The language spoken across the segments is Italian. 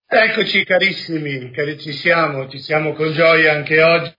Eccoci carissimi, ci siamo con gioia anche oggi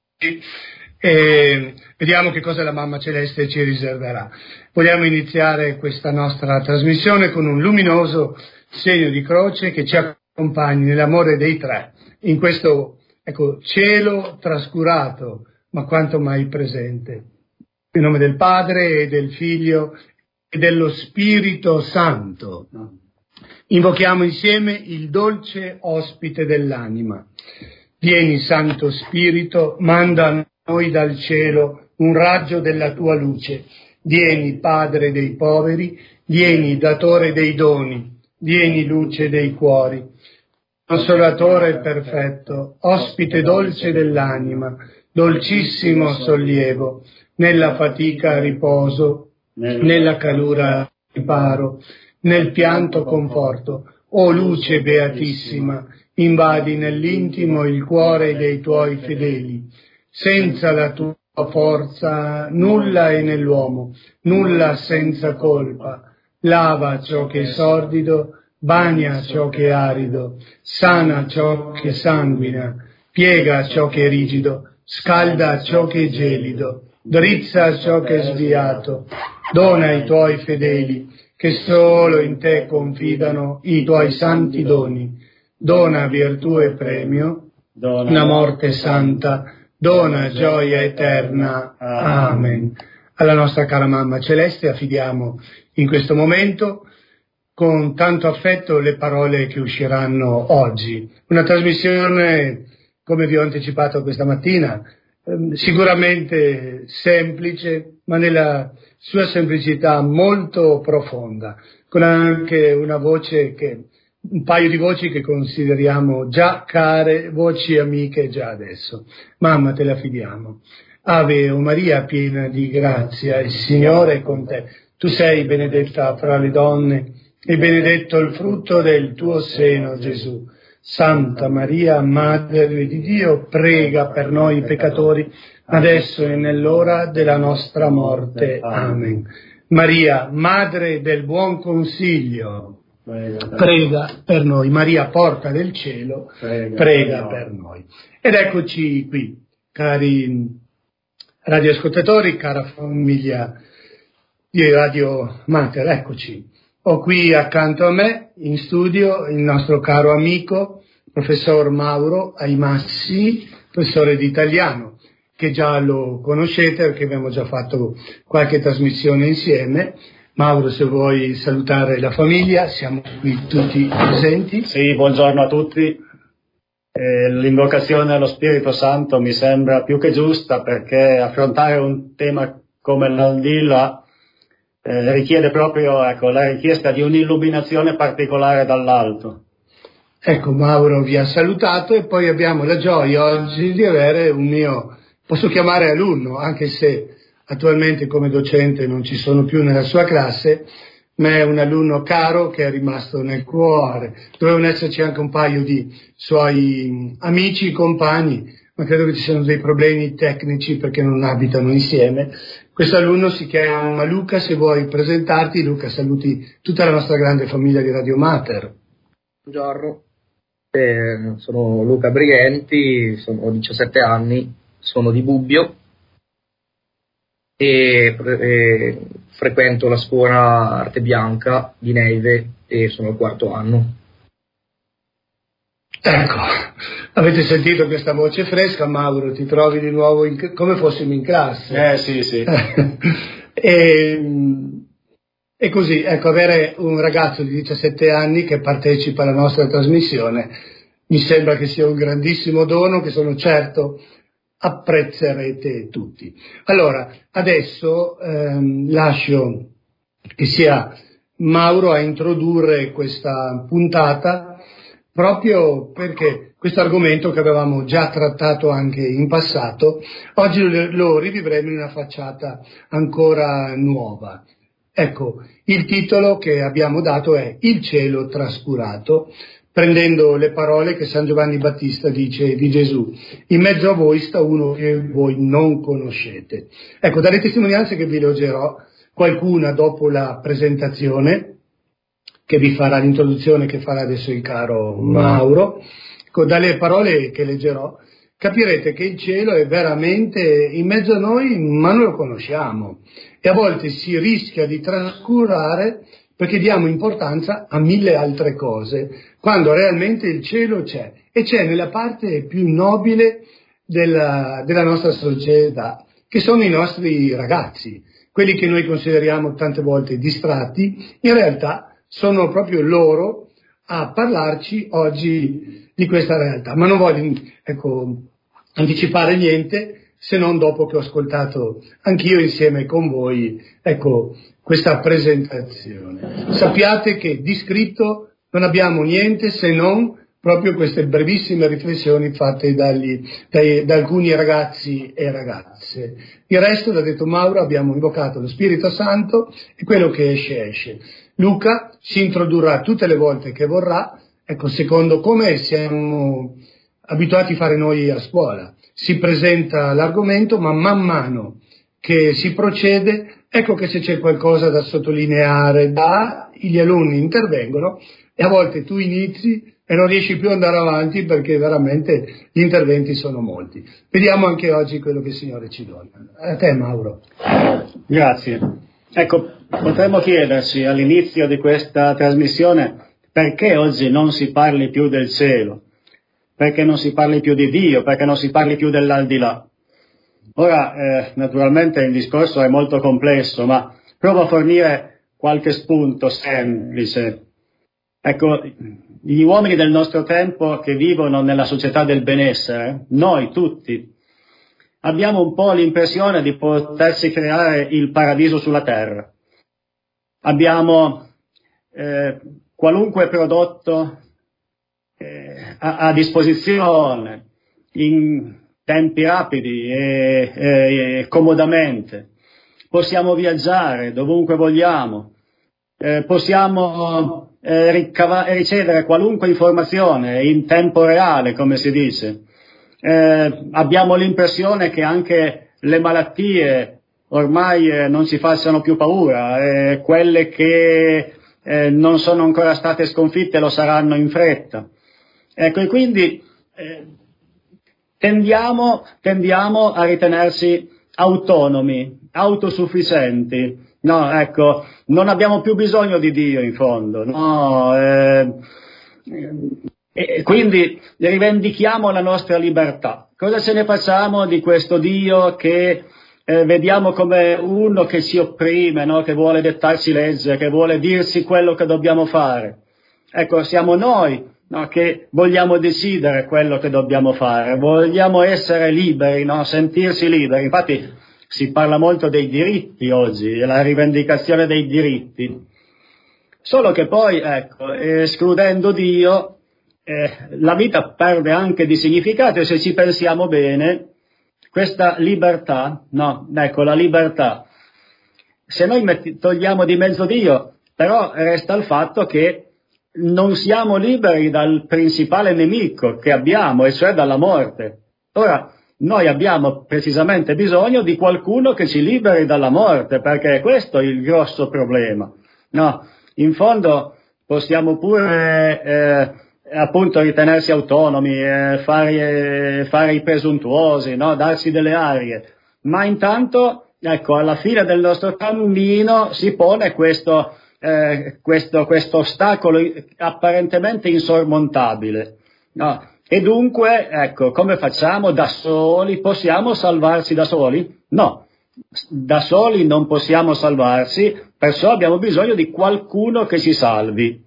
e vediamo che cosa la Mamma Celeste ci riserverà. Vogliamo iniziare questa nostra trasmissione con un luminoso segno di croce che ci accompagni nell'amore dei tre, in questo cielo trascurato, ma quanto mai presente. In nome del Padre e del Figlio e dello Spirito Santo. Invochiamo insieme il dolce ospite dell'anima. Vieni, Santo Spirito, manda a noi dal cielo un raggio della tua luce. Vieni, Padre dei poveri, vieni, datore dei doni, vieni, luce dei cuori. Consolatore perfetto, ospite dolce dell'anima, dolcissimo sollievo, nella fatica riposo, nella calura riparo, nel pianto conforto. O luce beatissima, invadi nell'intimo il cuore dei tuoi fedeli. Senza la tua forza nulla è nell'uomo, nulla senza colpa. Lava ciò che è sordido, bagna ciò che è arido, sana ciò che sanguina, piega ciò che è rigido, scalda ciò che è gelido, drizza ciò che è sviato. Dona ai tuoi fedeli, che solo in te confidano, i tuoi santi doni. Dona virtù e premio, dona morte santa, dona gioia eterna. Amen. Alla nostra cara Mamma Celeste affidiamo in questo momento con tanto affetto le parole che usciranno oggi. Una trasmissione, come vi ho anticipato questa mattina, sicuramente semplice, ma nella sua semplicità molto profonda, con anche una voce un paio di voci che consideriamo già care, voci amiche già adesso. Mamma, te la affidiamo. Ave o Maria, piena di grazia, il Signore è con te. Tu sei benedetta fra le donne e benedetto il frutto del tuo seno, Gesù. Santa Maria, Madre di Dio, prega per noi peccatori, adesso e nell'ora della nostra morte. Amen. Maria, Madre del buon consiglio, prega per noi. Maria, porta del cielo, prega per noi. Ed eccoci qui, cari radioascoltatori, cara famiglia di Radio Mater, eccoci. Ho qui accanto a me, in studio, il nostro caro amico, professor Mauro Aimassi, professore di italiano, che già lo conoscete perché abbiamo già fatto qualche trasmissione insieme. Mauro, se vuoi salutare la famiglia, siamo qui tutti presenti. Sì, buongiorno a tutti. L'invocazione allo Spirito Santo mi sembra più che giusta, perché affrontare un tema come l'aldilà richiede proprio la richiesta di un'illuminazione particolare dall'alto. Ecco, Mauro vi ha salutato e poi abbiamo la gioia oggi di avere un mio, posso chiamare alunno, anche se attualmente come docente non ci sono più nella sua classe, ma è un alunno caro che è rimasto nel cuore. Dovevano esserci anche un paio di suoi amici, compagni, ma credo che ci siano dei problemi tecnici perché non abitano insieme. Questo alunno si chiama Luca. Se vuoi presentarti, Luca, saluti tutta la nostra grande famiglia di Radio Mater. Buongiorno, sono Luca Brighenti, ho 17 anni, sono di Bubbio e frequento la scuola Arte Bianca di Neive e sono al 4º anno. Ecco, avete sentito questa voce fresca, Mauro? Ti trovi di nuovo come fossimo in classe? Sì. E così, ecco, avere un ragazzo di 17 anni che partecipa alla nostra trasmissione mi sembra che sia un grandissimo dono che sono certo apprezzerete tutti. Allora, adesso lascio che sia Mauro a introdurre questa puntata, proprio perché questo argomento che avevamo già trattato anche in passato, oggi lo rivivremo in una facciata ancora nuova. Ecco, il titolo che abbiamo dato è Il cielo trascurato, prendendo le parole che San Giovanni Battista dice di Gesù: in mezzo a voi sta uno che voi non conoscete. Ecco, dalle testimonianze che vi leggerò, qualcuna dopo la presentazione, che vi farà l'introduzione che farà adesso il caro Mauro. Dalle parole che leggerò capirete che il cielo è veramente in mezzo a noi, ma non lo conosciamo, e a volte si rischia di trascurare perché diamo importanza a 1000 altre cose, quando realmente il cielo c'è, e c'è nella parte più nobile della nostra società, che sono i nostri ragazzi, quelli che noi consideriamo tante volte distratti. In realtà sono proprio loro a parlarci oggi di questa realtà, ma non voglio anticipare niente, se non dopo che ho ascoltato anch'io insieme con voi questa presentazione. Sappiate che di scritto non abbiamo niente se non proprio queste brevissime riflessioni fatte da alcuni ragazzi e ragazze. Il resto, l'ha detto Mauro, abbiamo invocato lo Spirito Santo, e quello che esce. Luca si introdurrà tutte le volte che vorrà, secondo come siamo abituati a fare noi a scuola. Si presenta l'argomento, ma man mano che si procede, ecco che se c'è qualcosa da sottolineare, gli alunni intervengono, e a volte tu inizi e non riesci più ad andare avanti perché veramente gli interventi sono molti. Vediamo anche oggi quello che il Signore ci dona. A te, Mauro. Grazie. Potremmo chiederci all'inizio di questa trasmissione perché oggi non si parli più del cielo, perché non si parli più di Dio, perché non si parli più dell'aldilà. Ora, naturalmente il discorso è molto complesso, ma provo a fornire qualche spunto semplice. Gli uomini del nostro tempo che vivono nella società del benessere, noi tutti, abbiamo un po' l'impressione di potersi creare il paradiso sulla terra. Abbiamo qualunque prodotto a disposizione in tempi rapidi e comodamente. Possiamo viaggiare dovunque vogliamo, possiamo ricevere qualunque informazione in tempo reale, come si dice. Abbiamo l'impressione che anche le malattie ormai non ci facciano più paura, quelle che non sono ancora state sconfitte lo saranno in fretta. E quindi tendiamo a ritenersi autonomi, autosufficienti. No, non abbiamo più bisogno di Dio in fondo, no, e quindi rivendichiamo la nostra libertà. Cosa ce ne facciamo di questo Dio che vediamo come uno che ci opprime, no? Che vuole dettarci legge, che vuole dirci quello che dobbiamo fare? Siamo noi, no, che vogliamo decidere quello che dobbiamo fare, vogliamo essere liberi, no? Sentirsi liberi. Infatti si parla molto dei diritti oggi, della rivendicazione dei diritti, solo che poi, escludendo Dio, la vita perde anche di significato, e se ci pensiamo bene, questa libertà, la libertà, se noi togliamo di mezzo Dio, però resta il fatto che non siamo liberi dal principale nemico che abbiamo, e cioè dalla morte. Ora, noi abbiamo precisamente bisogno di qualcuno che ci liberi dalla morte, perché questo è il grosso problema. No, in fondo possiamo pure appunto ritenersi autonomi, fare i presuntuosi, no? Darsi delle arie, ma intanto alla fine del nostro cammino si pone questo ostacolo apparentemente insormontabile, no? E dunque, come facciamo? Da soli? Possiamo salvarsi da soli? No, da soli non possiamo salvarsi, perciò abbiamo bisogno di qualcuno che ci salvi.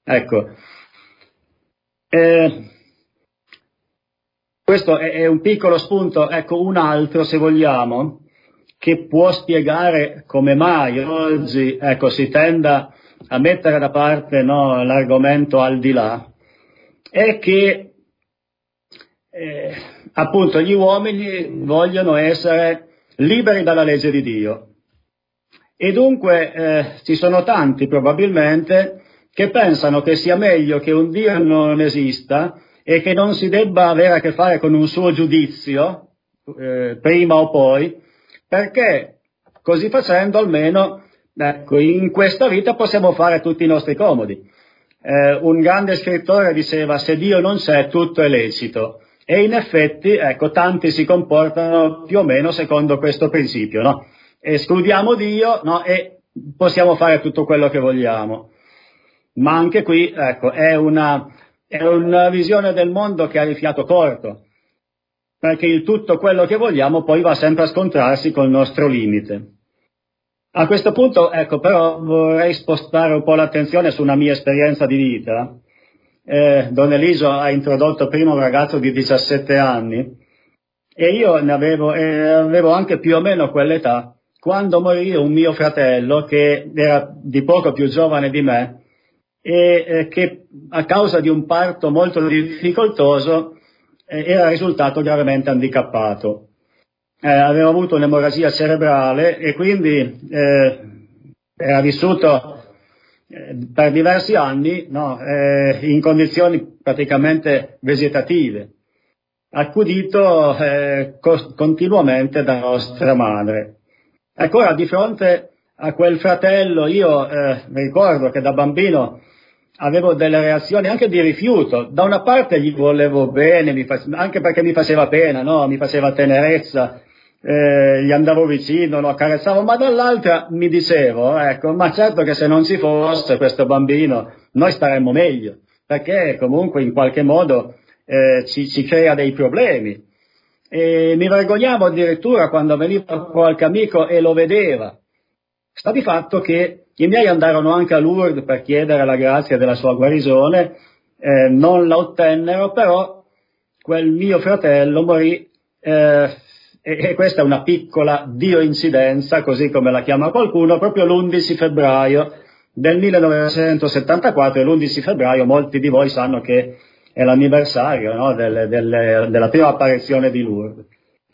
Questo è un piccolo spunto, un altro, se vogliamo, che può spiegare come mai oggi si tenda a mettere da parte, no, l'argomento al di là, è che appunto gli uomini vogliono essere liberi dalla legge di Dio, e dunque ci sono tanti probabilmente che pensano che sia meglio che un Dio non esista e che non si debba avere a che fare con un suo giudizio prima o poi, perché così facendo almeno in questa vita possiamo fare tutti i nostri comodi. un grande scrittore diceva: se Dio non c'è, tutto è lecito. E in effetti, ecco, tanti si comportano più o meno secondo questo principio, no? Escludiamo Dio, no? E possiamo fare tutto quello che vogliamo. Ma anche qui, ecco, è una visione del mondo che ha il fiato corto, perché il tutto quello che vogliamo poi va sempre a scontrarsi col nostro limite. A questo punto, ecco, però vorrei spostare un po' l'attenzione su una mia esperienza di vita. Don Eliso ha introdotto prima un ragazzo di 17 anni e io ne avevo anche più o meno quell'età quando morì un mio fratello che era di poco più giovane di me e che a causa di un parto molto difficoltoso era risultato gravemente handicappato. Aveva avuto un'emorragia cerebrale e quindi era vissuto per diversi anni, no, in condizioni praticamente vegetative, accudito continuamente da nostra madre. Ecco, ora di fronte a quel fratello io ricordo che da bambino avevo delle reazioni anche di rifiuto. Da una parte gli volevo bene, anche perché mi faceva pena, no? Mi faceva tenerezza, gli andavo vicino, lo accarezzavo, ma dall'altra mi dicevo, ecco, ma certo che se non ci fosse questo bambino noi staremmo meglio, perché comunque in qualche modo ci crea dei problemi. E mi vergognavo addirittura quando veniva qualche amico e lo vedeva. Sta di fatto che i miei andarono anche a Lourdes per chiedere la grazia della sua guarigione, non la ottennero, però quel mio fratello morì, e questa è una piccola dio-incidenza, così come la chiama qualcuno, proprio l'11 febbraio del 1974, e l'11 febbraio molti di voi sanno che è l'anniversario, no, della prima apparizione di Lourdes.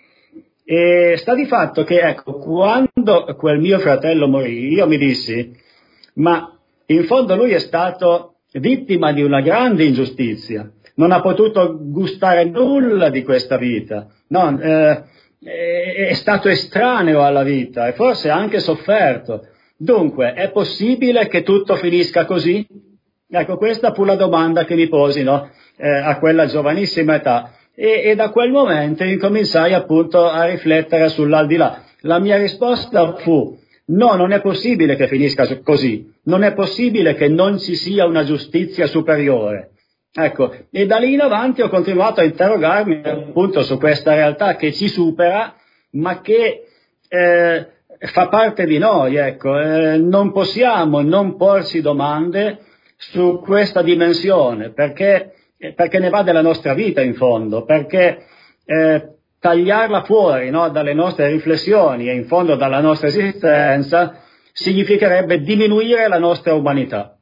E sta di fatto che, ecco, quando quel mio fratello morì, io mi dissi, ma in fondo lui è stato vittima di una grande ingiustizia, non ha potuto gustare nulla di questa vita, no, è stato estraneo alla vita e forse ha anche sofferto. Dunque, è possibile che tutto finisca così? Ecco, questa fu la domanda che mi posi, no, a quella giovanissima età. E da quel momento incominciai appunto a riflettere sull'aldilà. La mia risposta fu: no, non è possibile che finisca così, non è possibile che non ci sia una giustizia superiore. Ecco, e da lì in avanti ho continuato a interrogarmi appunto su questa realtà che ci supera, ma che fa parte di noi, ecco. Non possiamo non porsi domande su questa dimensione, perché ne va della nostra vita in fondo, perché tagliarla fuori, no, dalle nostre riflessioni e in fondo dalla nostra esistenza significherebbe diminuire la nostra umanità.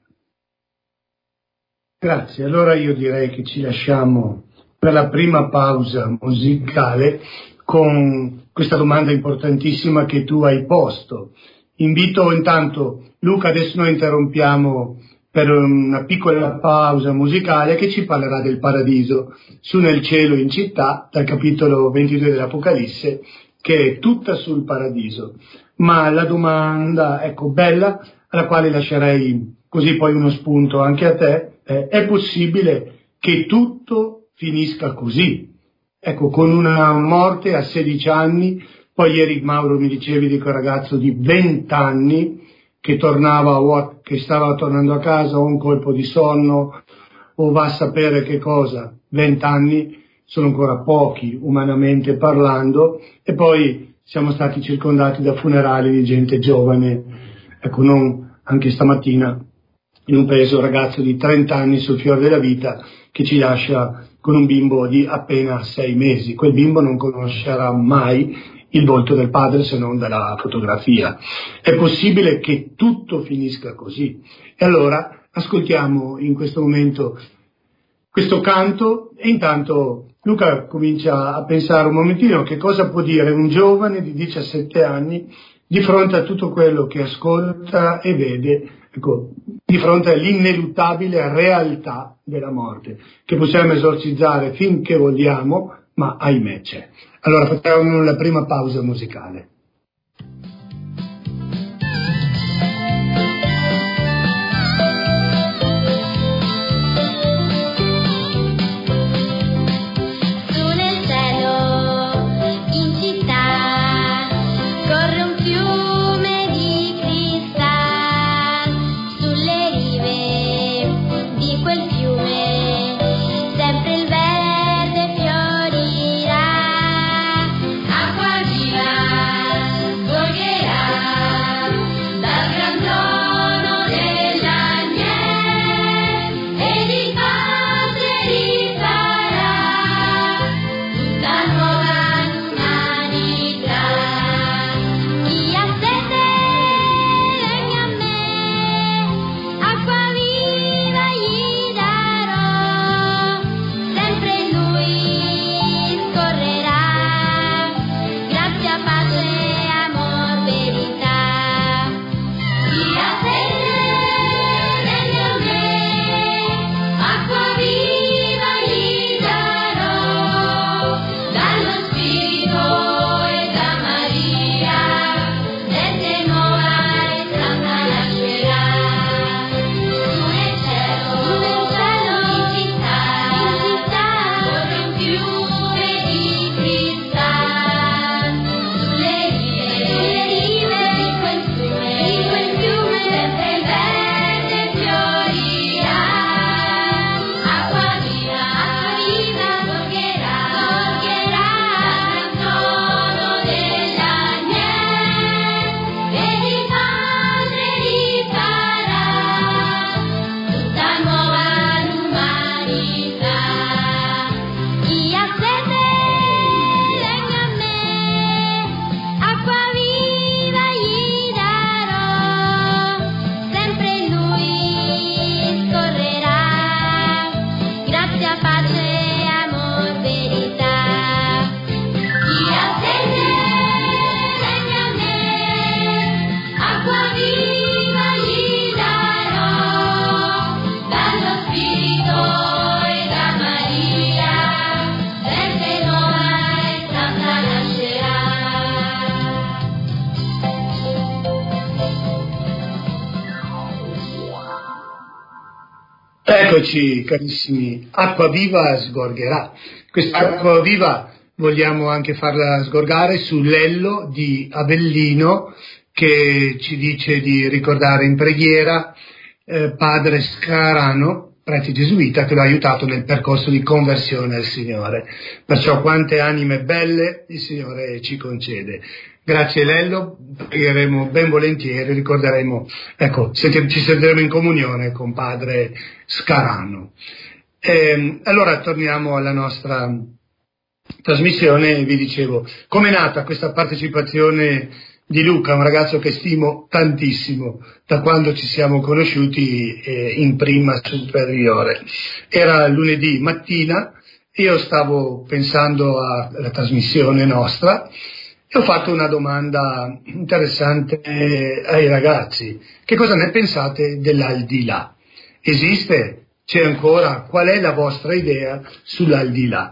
Grazie, allora io direi che ci lasciamo per la prima pausa musicale con questa domanda importantissima che tu hai posto. Invito intanto Luca, adesso noi interrompiamo per una piccola pausa musicale che ci parlerà del paradiso, su nel cielo in città, dal capitolo 22 dell'Apocalisse, che è tutta sul paradiso. Ma la domanda, ecco, bella, alla quale lascerei così poi uno spunto anche a te, è possibile che tutto finisca così? Ecco, con una morte a 16 anni, poi ieri Mauro mi dicevi di quel ragazzo di 20 anni che stava tornando a casa, o un colpo di sonno, o va a sapere che cosa. 20 anni sono ancora pochi, umanamente parlando, e poi siamo stati circondati da funerali di gente giovane, ecco, non anche stamattina, in un paese un ragazzo di 30 anni sul fiore della vita che ci lascia con un bimbo di appena 6 mesi. Quel bimbo non conoscerà mai il volto del padre se non dalla fotografia. È possibile che tutto finisca così? E allora ascoltiamo in questo momento questo canto e intanto Luca comincia a pensare un momentino che cosa può dire un giovane di 17 anni di fronte a tutto quello che ascolta e vede, ecco, di fronte all'ineluttabile realtà della morte, che possiamo esorcizzare finché vogliamo, ma ahimè c'è. Allora facciamo la prima pausa musicale. Eccoci carissimi, acqua viva sgorgerà. Questa acqua viva vogliamo anche farla sgorgare sull'ello di Avellino, che ci dice di ricordare in preghiera padre Scarano, prete gesuita, che lo ha aiutato nel percorso di conversione al Signore. Perciò quante anime belle il Signore ci concede. Grazie Lello, pregheremo ben volentieri, ricorderemo, ecco, ci sentiremo in comunione con padre Scarano. Allora torniamo alla nostra trasmissione. Vi dicevo, com'è nata questa partecipazione di Luca, un ragazzo che stimo tantissimo da quando ci siamo conosciuti in prima superiore. Era lunedì mattina, io stavo pensando alla trasmissione nostra e ho fatto una domanda interessante ai ragazzi. Che cosa ne pensate dell'aldilà? Esiste? C'è ancora? Qual è la vostra idea sull'aldilà?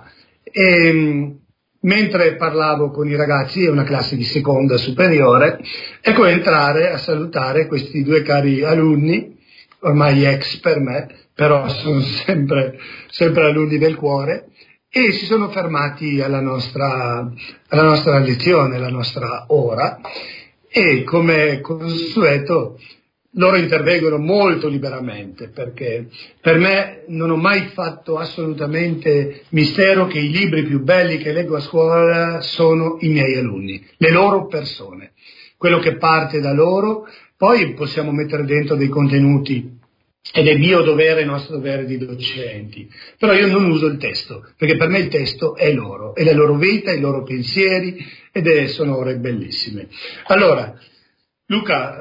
Mentre parlavo con i ragazzi, è una classe di seconda superiore, ecco entrare a salutare questi due cari alunni, ormai ex per me, però sono sempre alunni del cuore, e si sono fermati alla nostra lezione, alla nostra ora, e come consueto loro intervengono molto liberamente, perché per me non ho mai fatto assolutamente mistero che i libri più belli che leggo a scuola sono i miei alunni, le loro persone, quello che parte da loro. Poi possiamo mettere dentro dei contenuti ed è mio dovere, nostro dovere di docenti, però io non uso il testo, perché per me il testo è loro, è la loro vita, i loro pensieri, sono ore bellissime. Allora, Luca,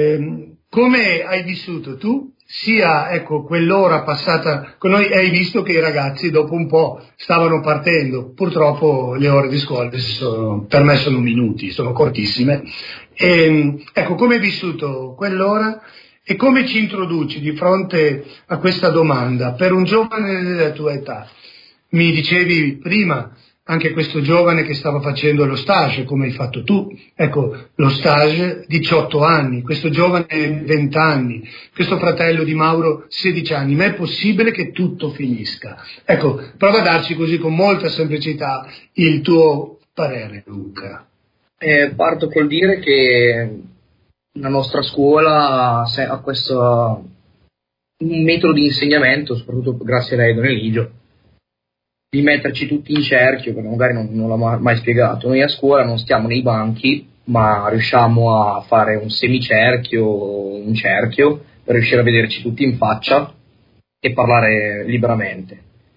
come hai vissuto tu, sia quell'ora passata con noi? Hai visto che i ragazzi dopo un po' stavano partendo, purtroppo le ore di scuola per me sono minuti, sono cortissime. Come hai vissuto quell'ora e come ci introduci di fronte a questa domanda per un giovane della tua età? Mi dicevi prima anche questo giovane che stava facendo lo stage, come hai fatto tu, lo stage 18 anni, questo giovane 20 anni, questo fratello di Mauro 16 anni, ma è possibile che tutto finisca? Prova a darci così con molta semplicità il tuo parere, Luca. Parto col dire che la nostra scuola ha questo un metodo di insegnamento, soprattutto grazie a lei, Don Eligio, di metterci tutti in cerchio, che magari non l'ho mai spiegato. Noi a scuola non stiamo nei banchi, ma riusciamo a fare un semicerchio, un cerchio, per riuscire a vederci tutti in faccia e parlare liberamente.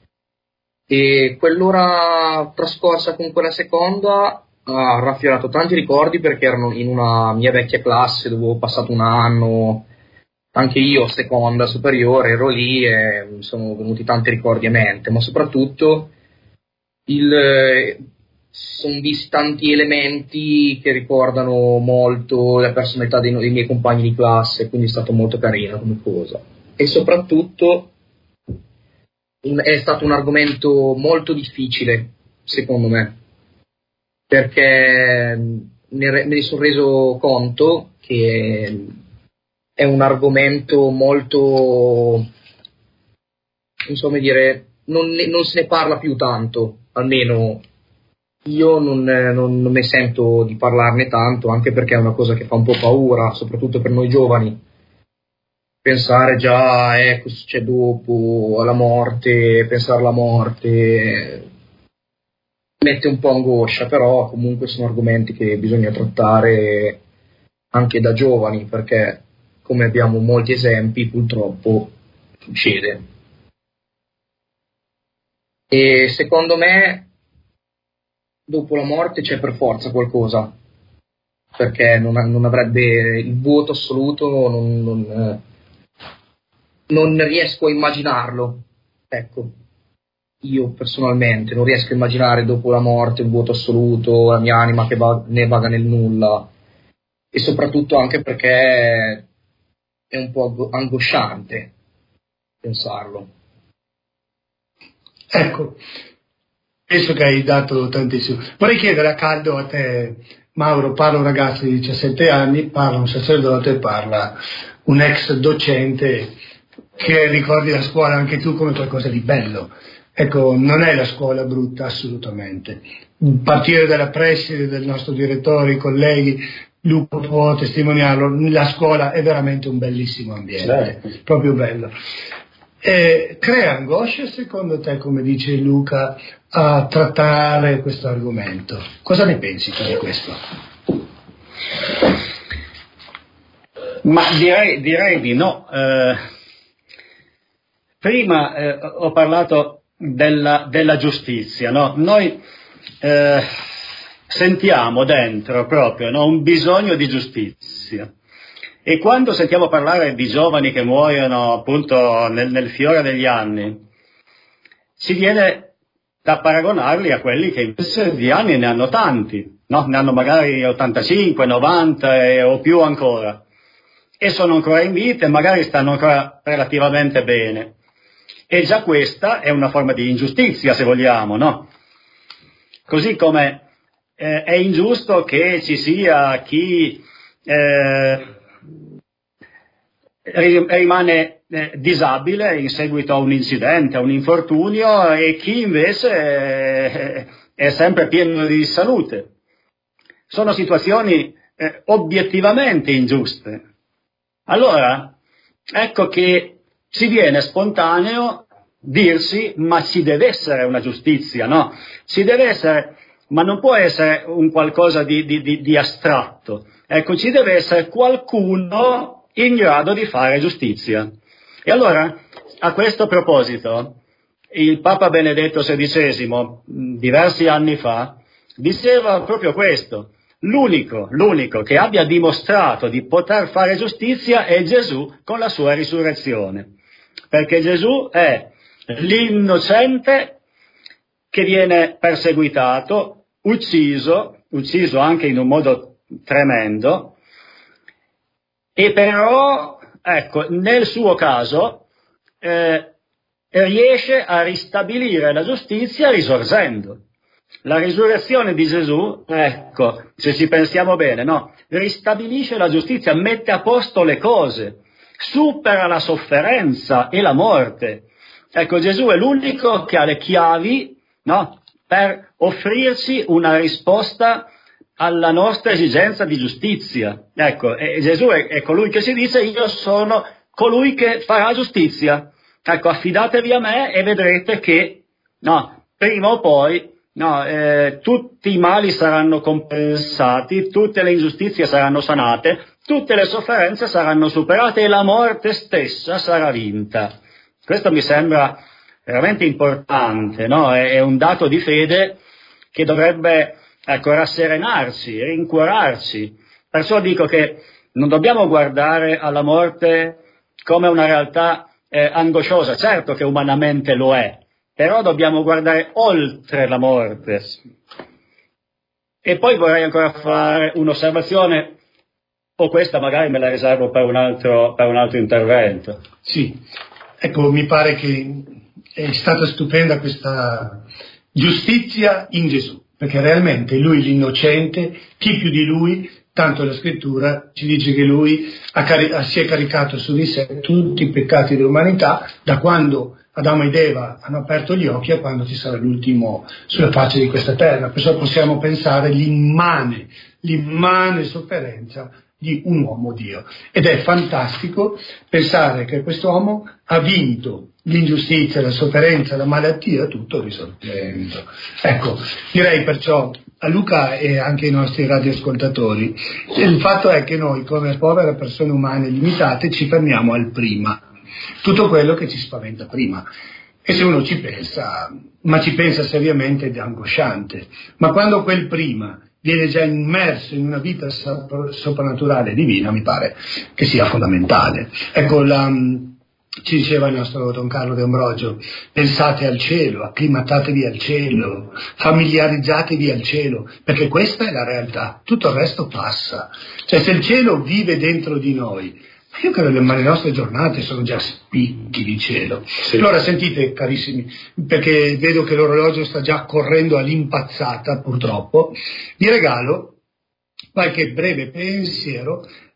E quell'ora trascorsa con quella seconda ha raffiorato tanti ricordi, perché erano in una mia vecchia classe dove ho passato un anno, anche io seconda superiore ero lì e mi sono venuti tanti ricordi a mente, ma soprattutto sono visti tanti elementi che ricordano molto la personalità dei miei compagni di classe, quindi è stato molto carino come cosa. E soprattutto è stato un argomento molto difficile, secondo me, perché me ne sono reso conto che è un argomento molto, insomma dire, non se ne parla più tanto, almeno io non ne sento di parlarne tanto, anche perché è una cosa che fa un po' paura, soprattutto per noi giovani. Pensare già cosa succede dopo, alla morte, pensare alla morte mette un po' angoscia, però comunque sono argomenti che bisogna trattare anche da giovani, perché come abbiamo molti esempi purtroppo succede. E secondo me dopo la morte c'è per forza qualcosa, perché non avrebbe il vuoto assoluto, non riesco a immaginarlo, io personalmente non riesco a immaginare dopo la morte un vuoto assoluto, la mia anima che ne vaga nel nulla, e soprattutto anche perché è un po' angosciante pensarlo. Penso che hai dato tantissimo. Vorrei chiedere a caldo a te, Mauro, parla un ragazzo di 17 anni, parla un sacerdote, parla un ex docente. che ricordi la scuola anche tu come qualcosa di bello. Ecco, non è la scuola brutta assolutamente. Partire dalla preside del nostro direttore, i colleghi, Luca può testimoniarlo, la scuola è veramente un bellissimo ambiente, proprio bello. Crea angoscia secondo te, come dice Luca, a trattare questo argomento? Cosa ne pensi tu di questo? Ma direi di no. Prima ho parlato della giustizia, no? Noi sentiamo dentro proprio, no, un bisogno di giustizia, e quando sentiamo parlare di giovani che muoiono appunto nel fiore degli anni, ci viene da paragonarli a quelli che invece di anni ne hanno tanti, no? Ne hanno magari 85, 90 o più ancora, e sono ancora in vita e magari stanno ancora relativamente bene. E già questa è una forma di ingiustizia, se vogliamo, no? Così come è ingiusto che ci sia chi rimane disabile in seguito a un incidente, a un infortunio, e chi invece è sempre pieno di salute. Sono situazioni obiettivamente ingiuste. Allora, ecco che ci viene spontaneo dirsi: ma ci deve essere una giustizia, no? Ci deve essere, ma non può essere un qualcosa di astratto. Ecco, ci deve essere qualcuno in grado di fare giustizia. E allora, a questo proposito, il Papa Benedetto XVI, diversi anni fa, diceva proprio questo: l'unico che abbia dimostrato di poter fare giustizia è Gesù con la sua risurrezione. Perché Gesù è l'innocente che viene perseguitato, ucciso anche in un modo tremendo, e però, ecco, nel suo caso riesce a ristabilire la giustizia risorgendo. La risurrezione di Gesù, ecco, se ci pensiamo bene, no, ristabilisce la giustizia, mette a posto le cose, supera la sofferenza e la morte. Ecco, Gesù è l'unico che ha le chiavi, no, per offrirci una risposta alla nostra esigenza di giustizia. Ecco, Gesù è colui che si dice: io sono colui che farà giustizia. Ecco, affidatevi a me e vedrete che, no, prima o poi, no, tutti i mali saranno compensati, tutte le ingiustizie saranno sanate, tutte le sofferenze saranno superate e la morte stessa sarà vinta. Questo mi sembra veramente importante, no? È un dato di fede che dovrebbe, ecco, rasserenarci, rincuorarci. Perciò dico che non dobbiamo guardare alla morte come una realtà angosciosa, certo che umanamente lo è, però dobbiamo guardare oltre la morte. E poi vorrei ancora fare un'osservazione, o questa magari me la riservo per un altro intervento. Sì, ecco, mi pare che è stata stupenda questa giustizia in Gesù, perché realmente lui l'innocente, chi più di lui, tanto la scrittura ci dice che lui si è caricato su di sé tutti i peccati dell'umanità, da quando Adamo ed Eva hanno aperto gli occhi a quando ci sarà l'ultimo sulla faccia di questa terra. Perciò possiamo pensare l'immane sofferenza di un uomo Dio. Ed è fantastico pensare che quest'uomo ha vinto l'ingiustizia, la sofferenza, la malattia, tutto risolvendo. Ecco, direi perciò a Luca e anche ai nostri radioascoltatori, il fatto è che noi come povere persone umane limitate ci fermiamo al prima, tutto quello che ci spaventa prima. E se uno ci pensa, ma ci pensa seriamente, ed è angosciante. Ma quando quel prima viene già immerso in una vita soprannaturale e divina, mi pare che sia fondamentale. Ecco, ci diceva il nostro Don Carlo De Ambrogio: pensate al cielo, acclimatatevi al cielo, familiarizzatevi al cielo, perché questa è la realtà, tutto il resto passa. Cioè, se il cielo vive dentro di noi, io credo che le nostre giornate sono già spicchi di cielo. Sì. Allora sentite, carissimi, perché vedo che l'orologio sta già correndo all'impazzata, purtroppo, vi regalo qualche breve pensiero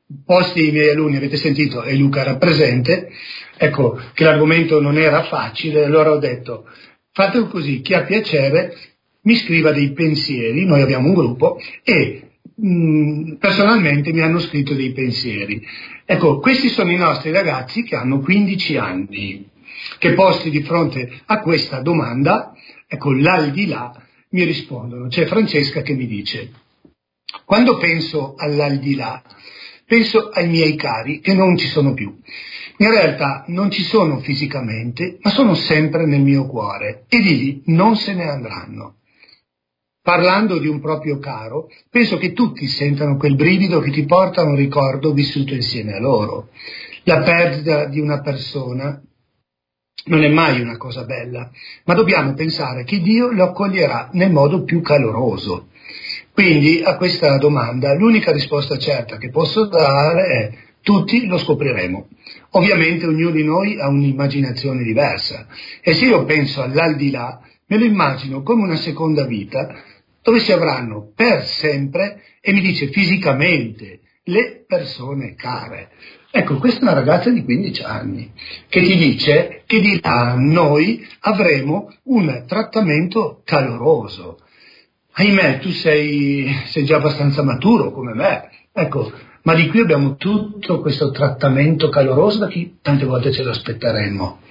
posti i miei alunni, avete sentito, e Luca era presente, ecco, che l'argomento non era facile, allora ho detto, fate così, chi ha piacere mi scriva dei pensieri, noi abbiamo un gruppo, e personalmente mi hanno scritto dei pensieri. Ecco, questi sono i nostri ragazzi che hanno 15 anni, che posti di fronte a questa domanda, ecco, l'aldilà, mi rispondono. C'è Francesca che mi dice, quando penso all'aldilà, penso ai miei cari che non ci sono più. In realtà non ci sono fisicamente, ma sono sempre nel mio cuore e di lì non se ne andranno. Parlando di un proprio caro, penso che tutti sentano quel brivido che ti porta a un ricordo vissuto insieme a loro. La perdita di una persona non è mai una cosa bella, ma dobbiamo pensare che Dio lo accoglierà nel modo più caloroso. Quindi a questa domanda l'unica risposta certa che posso dare è tutti lo scopriremo. Ovviamente ognuno di noi ha un'immaginazione diversa e se io penso all'aldilà me lo immagino come una seconda vita dove si avranno per sempre, e mi dice fisicamente, le persone care. Ecco, questa è una ragazza di 15 anni che ti dice che di là noi avremo un trattamento caloroso. Ahimè, tu sei già abbastanza maturo come me, ecco, ma di qui abbiamo tutto questo trattamento caloroso da chi tante volte ce lo aspetteremmo.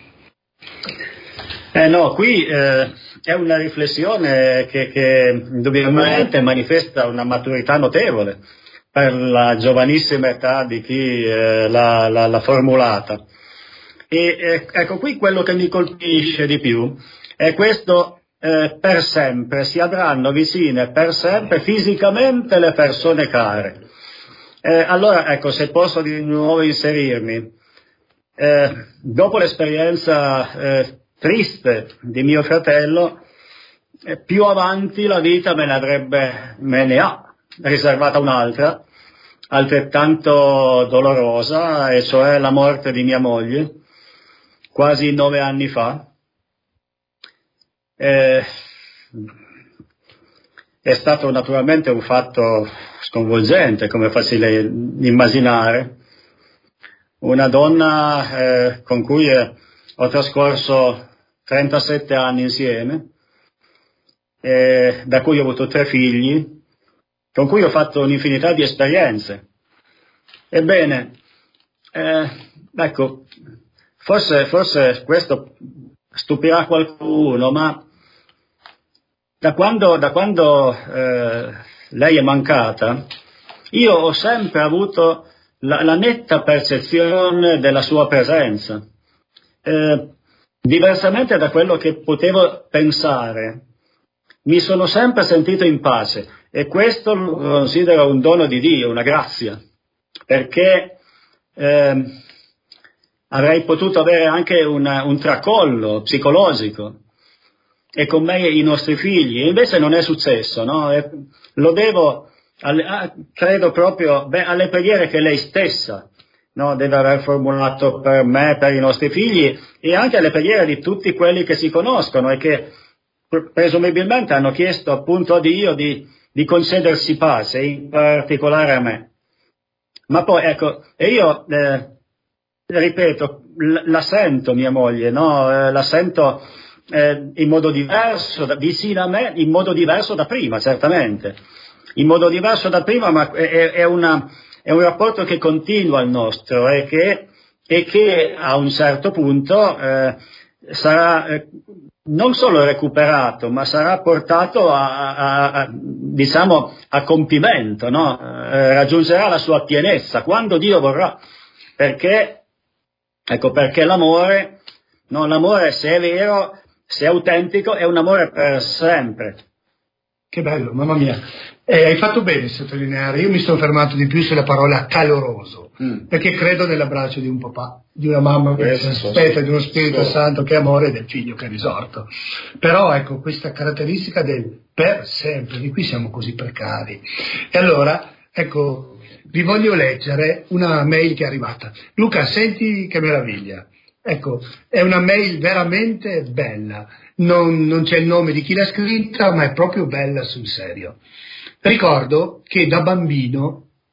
No, qui è una riflessione che indubbiamente manifesta una maturità notevole per la giovanissima età di chi l'ha formulata. E ecco, qui quello che mi colpisce di più è questo per sempre, si avranno vicine per sempre fisicamente le persone care. Allora, ecco, se posso di nuovo inserirmi, dopo l'esperienza triste di mio fratello, più avanti la vita me ne ha riservata un'altra, altrettanto dolorosa, e cioè la morte di mia moglie, quasi 9 anni fa. È stato naturalmente un fatto sconvolgente, come è facile immaginare. Una donna con cui ho trascorso 37 anni insieme, da cui ho avuto 3 figli, con cui ho fatto un'infinità di esperienze. Ebbene, ecco, forse questo stupirà qualcuno, ma da quando lei è mancata, io ho sempre avuto la netta percezione della sua presenza. Diversamente da quello che potevo pensare, mi sono sempre sentito in pace, e questo lo considero un dono di Dio, una grazia, perché avrei potuto avere anche un tracollo psicologico, e con me i nostri figli, e invece non è successo, no? Lo devo, credo proprio alle preghiere che lei stessa, no, deve aver formulato per me, per i nostri figli, e anche alle preghiere di tutti quelli che si conoscono e che presumibilmente hanno chiesto appunto a Dio di concedersi pace, in particolare a me. Ma poi ecco, e io ripeto, la sento mia moglie, no? La sento in modo diverso, vicino a me, in modo diverso da prima, certamente, in modo diverso da prima, ma è un rapporto che continua il nostro e che a un certo punto sarà non solo recuperato, ma sarà portato diciamo a compimento, no? Raggiungerà la sua pienezza quando Dio vorrà, perché l'amore, no, l'amore, se è vero, se è autentico, è un amore per sempre. Che bello, mamma mia. Hai fatto bene a sottolineare. Io mi sono fermato di più sulla parola caloroso, perché credo nell'abbraccio di un papà, di una mamma che si aspetta, di uno Spirito Santo che è amore, e del figlio che è risorto. Però ecco, questa caratteristica del per sempre, di cui siamo così precari. E allora, ecco, vi voglio leggere una mail che è arrivata. Luca, senti che meraviglia. Ecco, è una mail veramente bella, non c'è il nome di chi l'ha scritta, ma è proprio bella sul serio. Ricordo che da bambino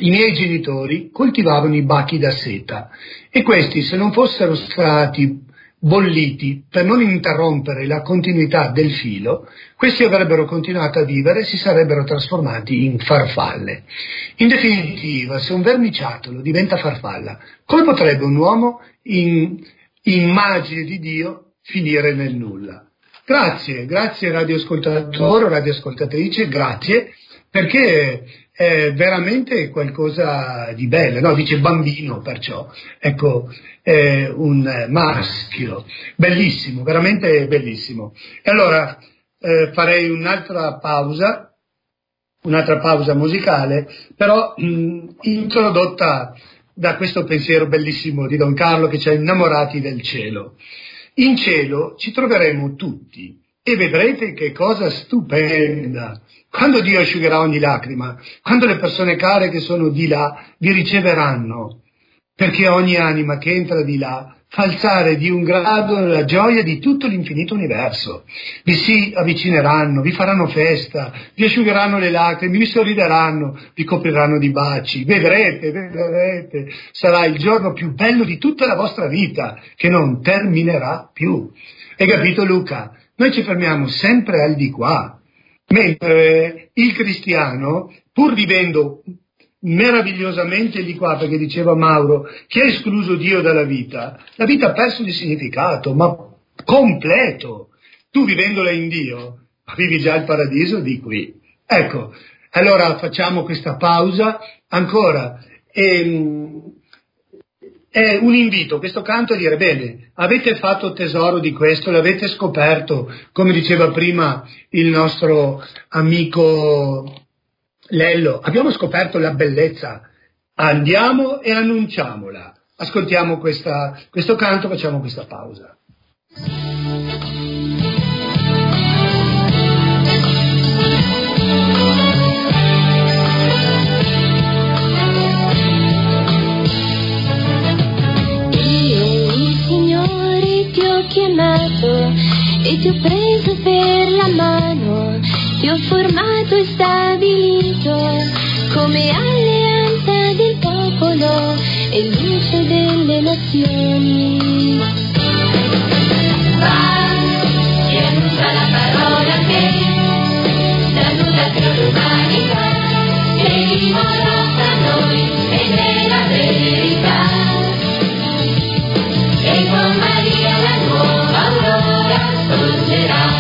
I miei genitori coltivavano i bachi da seta e questi, se non fossero stati bolliti per non interrompere la continuità del filo, questi avrebbero continuato a vivere e si sarebbero trasformati in farfalle. In definitiva, se un verniciattolo diventa farfalla, come potrebbe un uomo in immagine di Dio finire nel nulla? Grazie radioascoltatore o radioascoltatrice, grazie, perché è veramente qualcosa di bello, no? Dice bambino, perciò, ecco, è un maschio, bellissimo, veramente bellissimo. E allora farei un'altra pausa musicale, però introdotta da questo pensiero bellissimo di Don Carlo che ci ha innamorati del cielo. In cielo ci troveremo tutti e vedrete che cosa stupenda. Quando Dio asciugherà ogni lacrima, quando le persone care che sono di là vi riceveranno, perché ogni anima che entra di là fa alzare di un grado la gioia di tutto l'infinito universo. Vi si avvicineranno, vi faranno festa, vi asciugheranno le lacrime, vi sorrideranno, vi copriranno di baci. Vedrete, sarà il giorno più bello di tutta la vostra vita, che non terminerà più. Hai capito, Luca? Noi ci fermiamo sempre al di qua, mentre il cristiano, pur vivendo meravigliosamente di qua, perché diceva Mauro, che ha escluso Dio dalla vita, la vita ha perso di significato, ma completo. Tu vivendola in Dio, vivi già il paradiso di qui. Ecco, allora facciamo questa pausa ancora. È un invito, questo canto, a dire, bene, avete fatto tesoro di questo, l'avete scoperto, come diceva prima il nostro amico Lello, abbiamo scoperto la bellezza, andiamo e annunciamola. Ascoltiamo questo canto, facciamo questa pausa. Io, il Signore, ti ho chiamato e ti ho preso per la mano, ti ho formato e stabilito come alleanza del popolo e luce delle nazioni. Va e annuncia la parola che saluta per l'umanità, che dimora tra noi ed è la verità. E con Maria la nuova aurora sorgerà.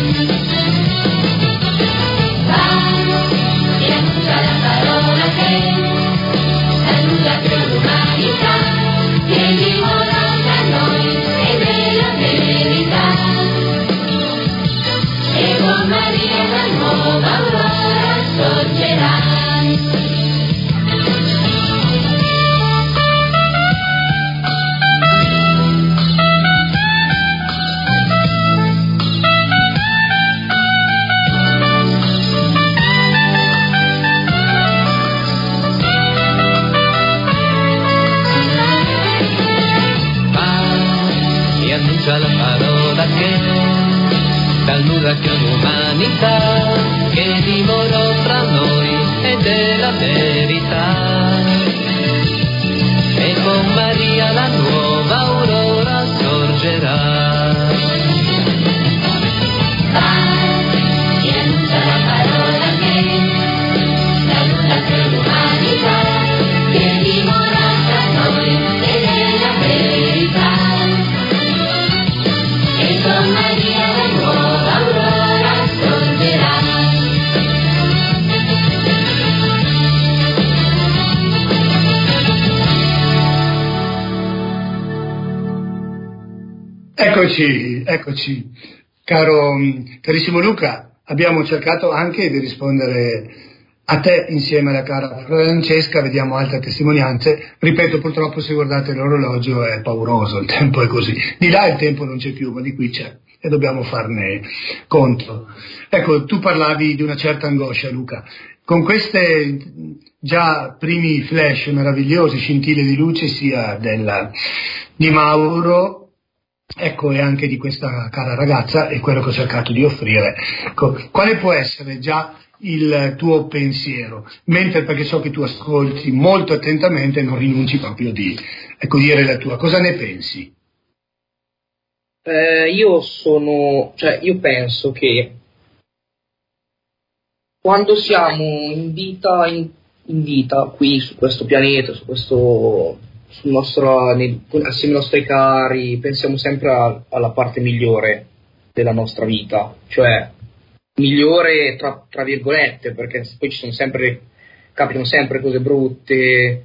La parola che dal nulla che l'umanità, che dimorò tra noi ed è la verità. E con Maria la nuova aurora sorgerà. E annuncia la parola che dal nulla che l'umanità, che dimora tra noi ed è la verità. Con Maria la nuova aurora sorgerà. Eccoci, carissimo Luca, abbiamo cercato anche di rispondere a te insieme alla cara Francesca, vediamo altre testimonianze. Ripeto, purtroppo se guardate l'orologio è pauroso, il tempo è così. Di là il tempo non c'è più, ma di qui c'è e dobbiamo farne conto. Ecco, tu parlavi di una certa angoscia, Luca. Con queste già primi flash meravigliosi, scintille di luce, sia di Mauro, ecco, e anche di questa cara ragazza, e quello che ho cercato di offrire. Ecco, quale può essere già il tuo pensiero, mentre perché so che tu ascolti molto attentamente e non rinunci proprio di dire la tua. Cosa ne pensi? Io penso che quando siamo in vita qui su questo pianeta, assieme ai nostri cari, pensiamo sempre alla parte migliore della nostra vita, cioè migliore tra virgolette, perché poi capitano sempre cose brutte,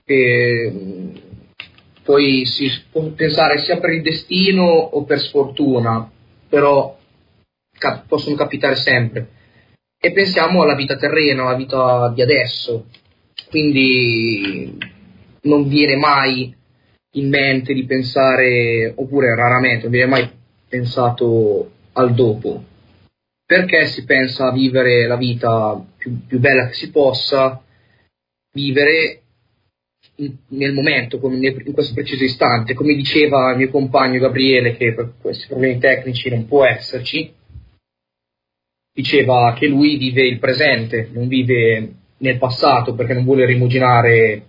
poi si può pensare sia per il destino o per sfortuna, però possono capitare sempre. E pensiamo alla vita terrena, alla vita di adesso, quindi non viene mai in mente di pensare, oppure raramente non viene mai pensato al dopo, perché si pensa a vivere la vita più bella che si possa vivere nel momento, in questo preciso istante. Come diceva il mio compagno Gabriele, che per questi problemi tecnici non può esserci, diceva che lui vive il presente, non vive nel passato, perché non vuole rimuginare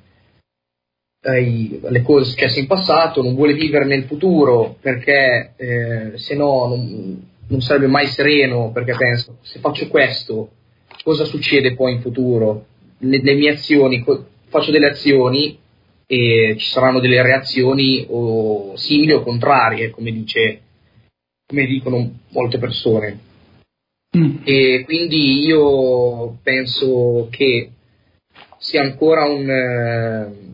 le cose successe in passato, non vuole vivere nel futuro, perché se no non sarebbe mai sereno, perché pensa, se faccio questo, cosa succede poi in futuro? Le mie azioni, faccio delle azioni e ci saranno delle reazioni o simili o contrarie, come dicono molte persone. E quindi io penso che sia ancora un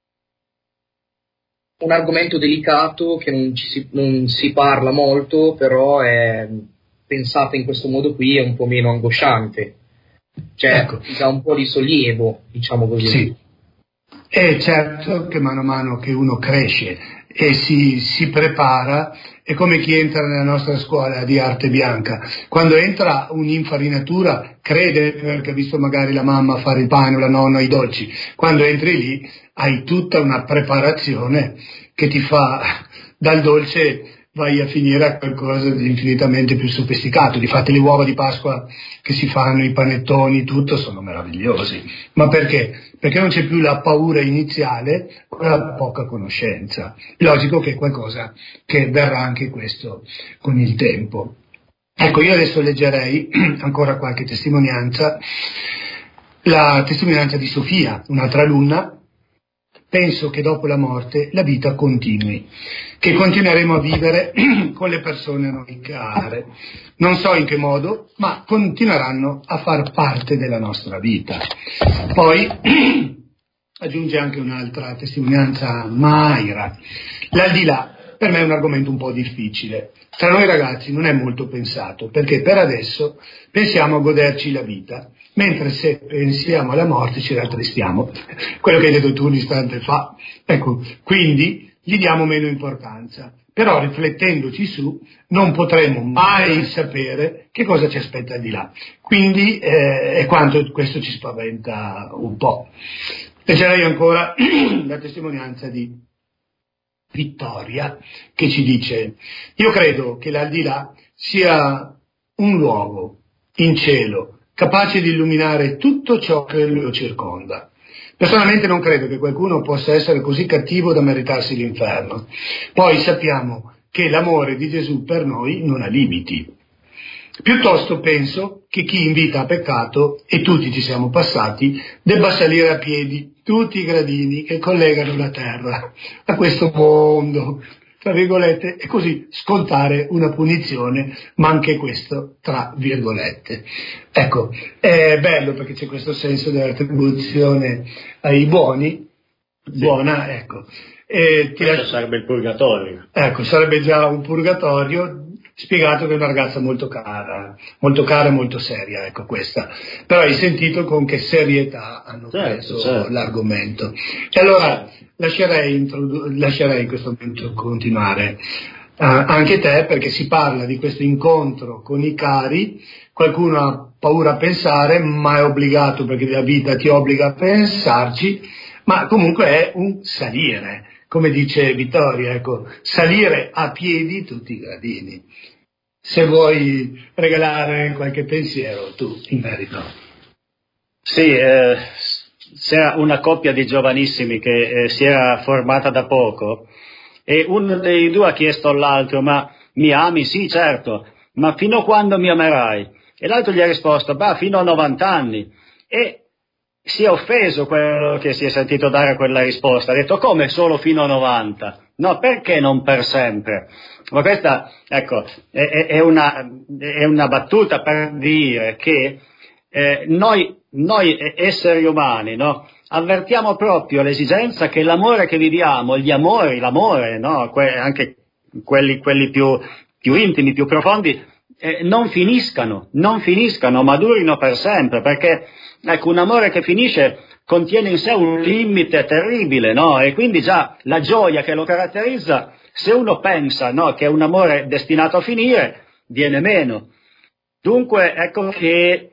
argomento delicato, che non si parla molto, però pensata in questo modo qui è un po' meno angosciante, cioè dà un po' di sollievo, diciamo così. Sì. È certo che mano a mano che uno cresce e si prepara, è come chi entra nella nostra scuola di arte bianca. Quando entra un'infarinatura crede, perché ha visto magari la mamma fare il pane o la nonna i dolci. Quando entri lì hai tutta una preparazione che ti fa dal dolce vai a finire a qualcosa di infinitamente più sofisticato. Difatti le uova di Pasqua che si fanno, i panettoni, tutto sono meravigliosi. Ma perché? Perché non c'è più la paura iniziale, la poca conoscenza. Logico che è qualcosa che verrà anche questo con il tempo. Ecco, io adesso leggerei ancora qualche testimonianza. La testimonianza di Sofia, un'altra alunna. Penso che dopo la morte la vita continui, che continueremo a vivere con le persone a noi care. Non so in che modo, ma continueranno a far parte della nostra vita. Poi aggiunge anche un'altra testimonianza, Mayra. L'aldilà per me è un argomento un po' difficile. Tra noi ragazzi non è molto pensato, perché per adesso pensiamo a goderci la vita, mentre se pensiamo alla morte ci rattristiamo. Quello che hai detto tu un istante fa. Ecco, quindi gli diamo meno importanza. Però riflettendoci su non potremo mai sapere che cosa ci aspetta al di là. Quindi è quanto questo ci spaventa un po'. Leggerei ancora la testimonianza di Vittoria, che ci dice: io credo che l'aldilà sia un luogo in cielo capace di illuminare tutto ciò che lo circonda. Personalmente non credo che qualcuno possa essere così cattivo da meritarsi l'inferno. Poi sappiamo che l'amore di Gesù per noi non ha limiti. Piuttosto penso che chi invita a peccato, e tutti ci siamo passati, debba salire a piedi tutti i gradini che collegano la terra a questo mondo, tra virgolette, e così scontare una punizione, ma anche questo tra virgolette. Ecco, è bello perché c'è questo senso dell'attribuzione ai buoni, sì. Buona, ecco. Questo sarebbe il purgatorio. Ecco, sarebbe già un purgatorio, spiegato che è una ragazza molto cara e molto seria, ecco questa. Però hai sentito con che serietà hanno preso l'argomento. E allora lascerei in questo momento continuare anche te, perché si parla di questo incontro con i cari. Qualcuno ha paura a pensare, ma è obbligato, perché la vita ti obbliga a pensarci, ma comunque è un salire. Come dice Vittoria, ecco, salire a piedi tutti i gradini. se vuoi regalare qualche pensiero tu in merito. Sì, c'era una coppia di giovanissimi che si era formata da poco e uno dei due ha chiesto all'altro: ma mi ami? Sì, certo, ma fino a quando mi amerai? E l'altro gli ha risposto: fino a 90 anni. E si è offeso quello che si è sentito dare quella risposta, ha detto: come solo fino a 90? No, perché non per sempre? Ma questa, ecco, è una battuta per dire che noi esseri umani, no, avvertiamo proprio l'esigenza che l'amore che viviamo, l'amore, no, anche quelli più intimi, più profondi, non finiscano, ma durino per sempre, perché ecco, un amore che finisce contiene in sé un limite terribile, no? E quindi già la gioia che lo caratterizza, se uno pensa, no, che è un amore destinato a finire, viene meno. Dunque ecco che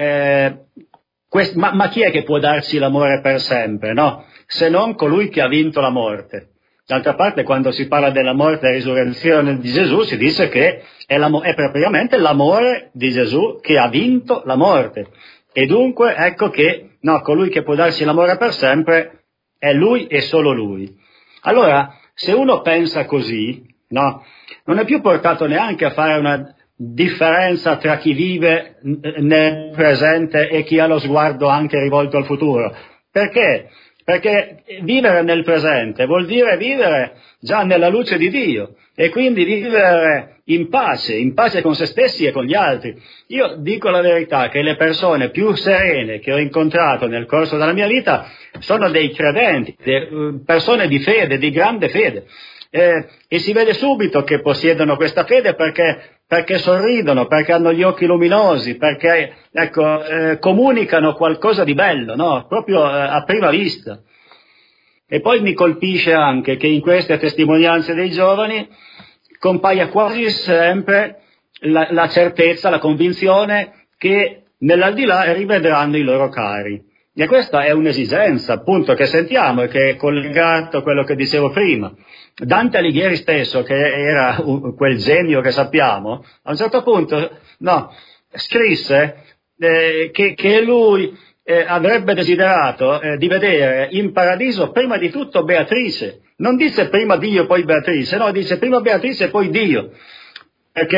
ma chi è che può darci l'amore per sempre, no? Se non colui che ha vinto la morte. D'altra parte, quando si parla della morte e risurrezione di Gesù, si dice che è propriamente l'amore di Gesù che ha vinto la morte. E dunque ecco che colui che può darci l'amore per sempre è Lui e solo Lui. Allora, se uno pensa così, no, non è più portato neanche a fare una differenza tra chi vive nel presente e chi ha lo sguardo anche rivolto al futuro. Perché? Perché vivere nel presente vuol dire vivere già nella luce di Dio e quindi vivere in pace con se stessi e con gli altri. Io dico la verità che le persone più serene che ho incontrato nel corso della mia vita sono dei credenti, persone di fede, di grande fede. E si vede subito che possiedono questa fede perché sorridono, perché hanno gli occhi luminosi, perché comunicano qualcosa di bello, no? Proprio a prima vista. E poi mi colpisce anche che in queste testimonianze dei giovani compaia quasi sempre la certezza, la convinzione che nell'aldilà rivedranno i loro cari. E questa è un'esigenza, appunto, che sentiamo e che è collegato a quello che dicevo prima. Dante Alighieri stesso, che era quel genio che sappiamo, a un certo punto scrisse che lui avrebbe desiderato di vedere in paradiso prima di tutto Beatrice. Non dice prima Dio e poi Beatrice, no, dice prima Beatrice e poi Dio. Perché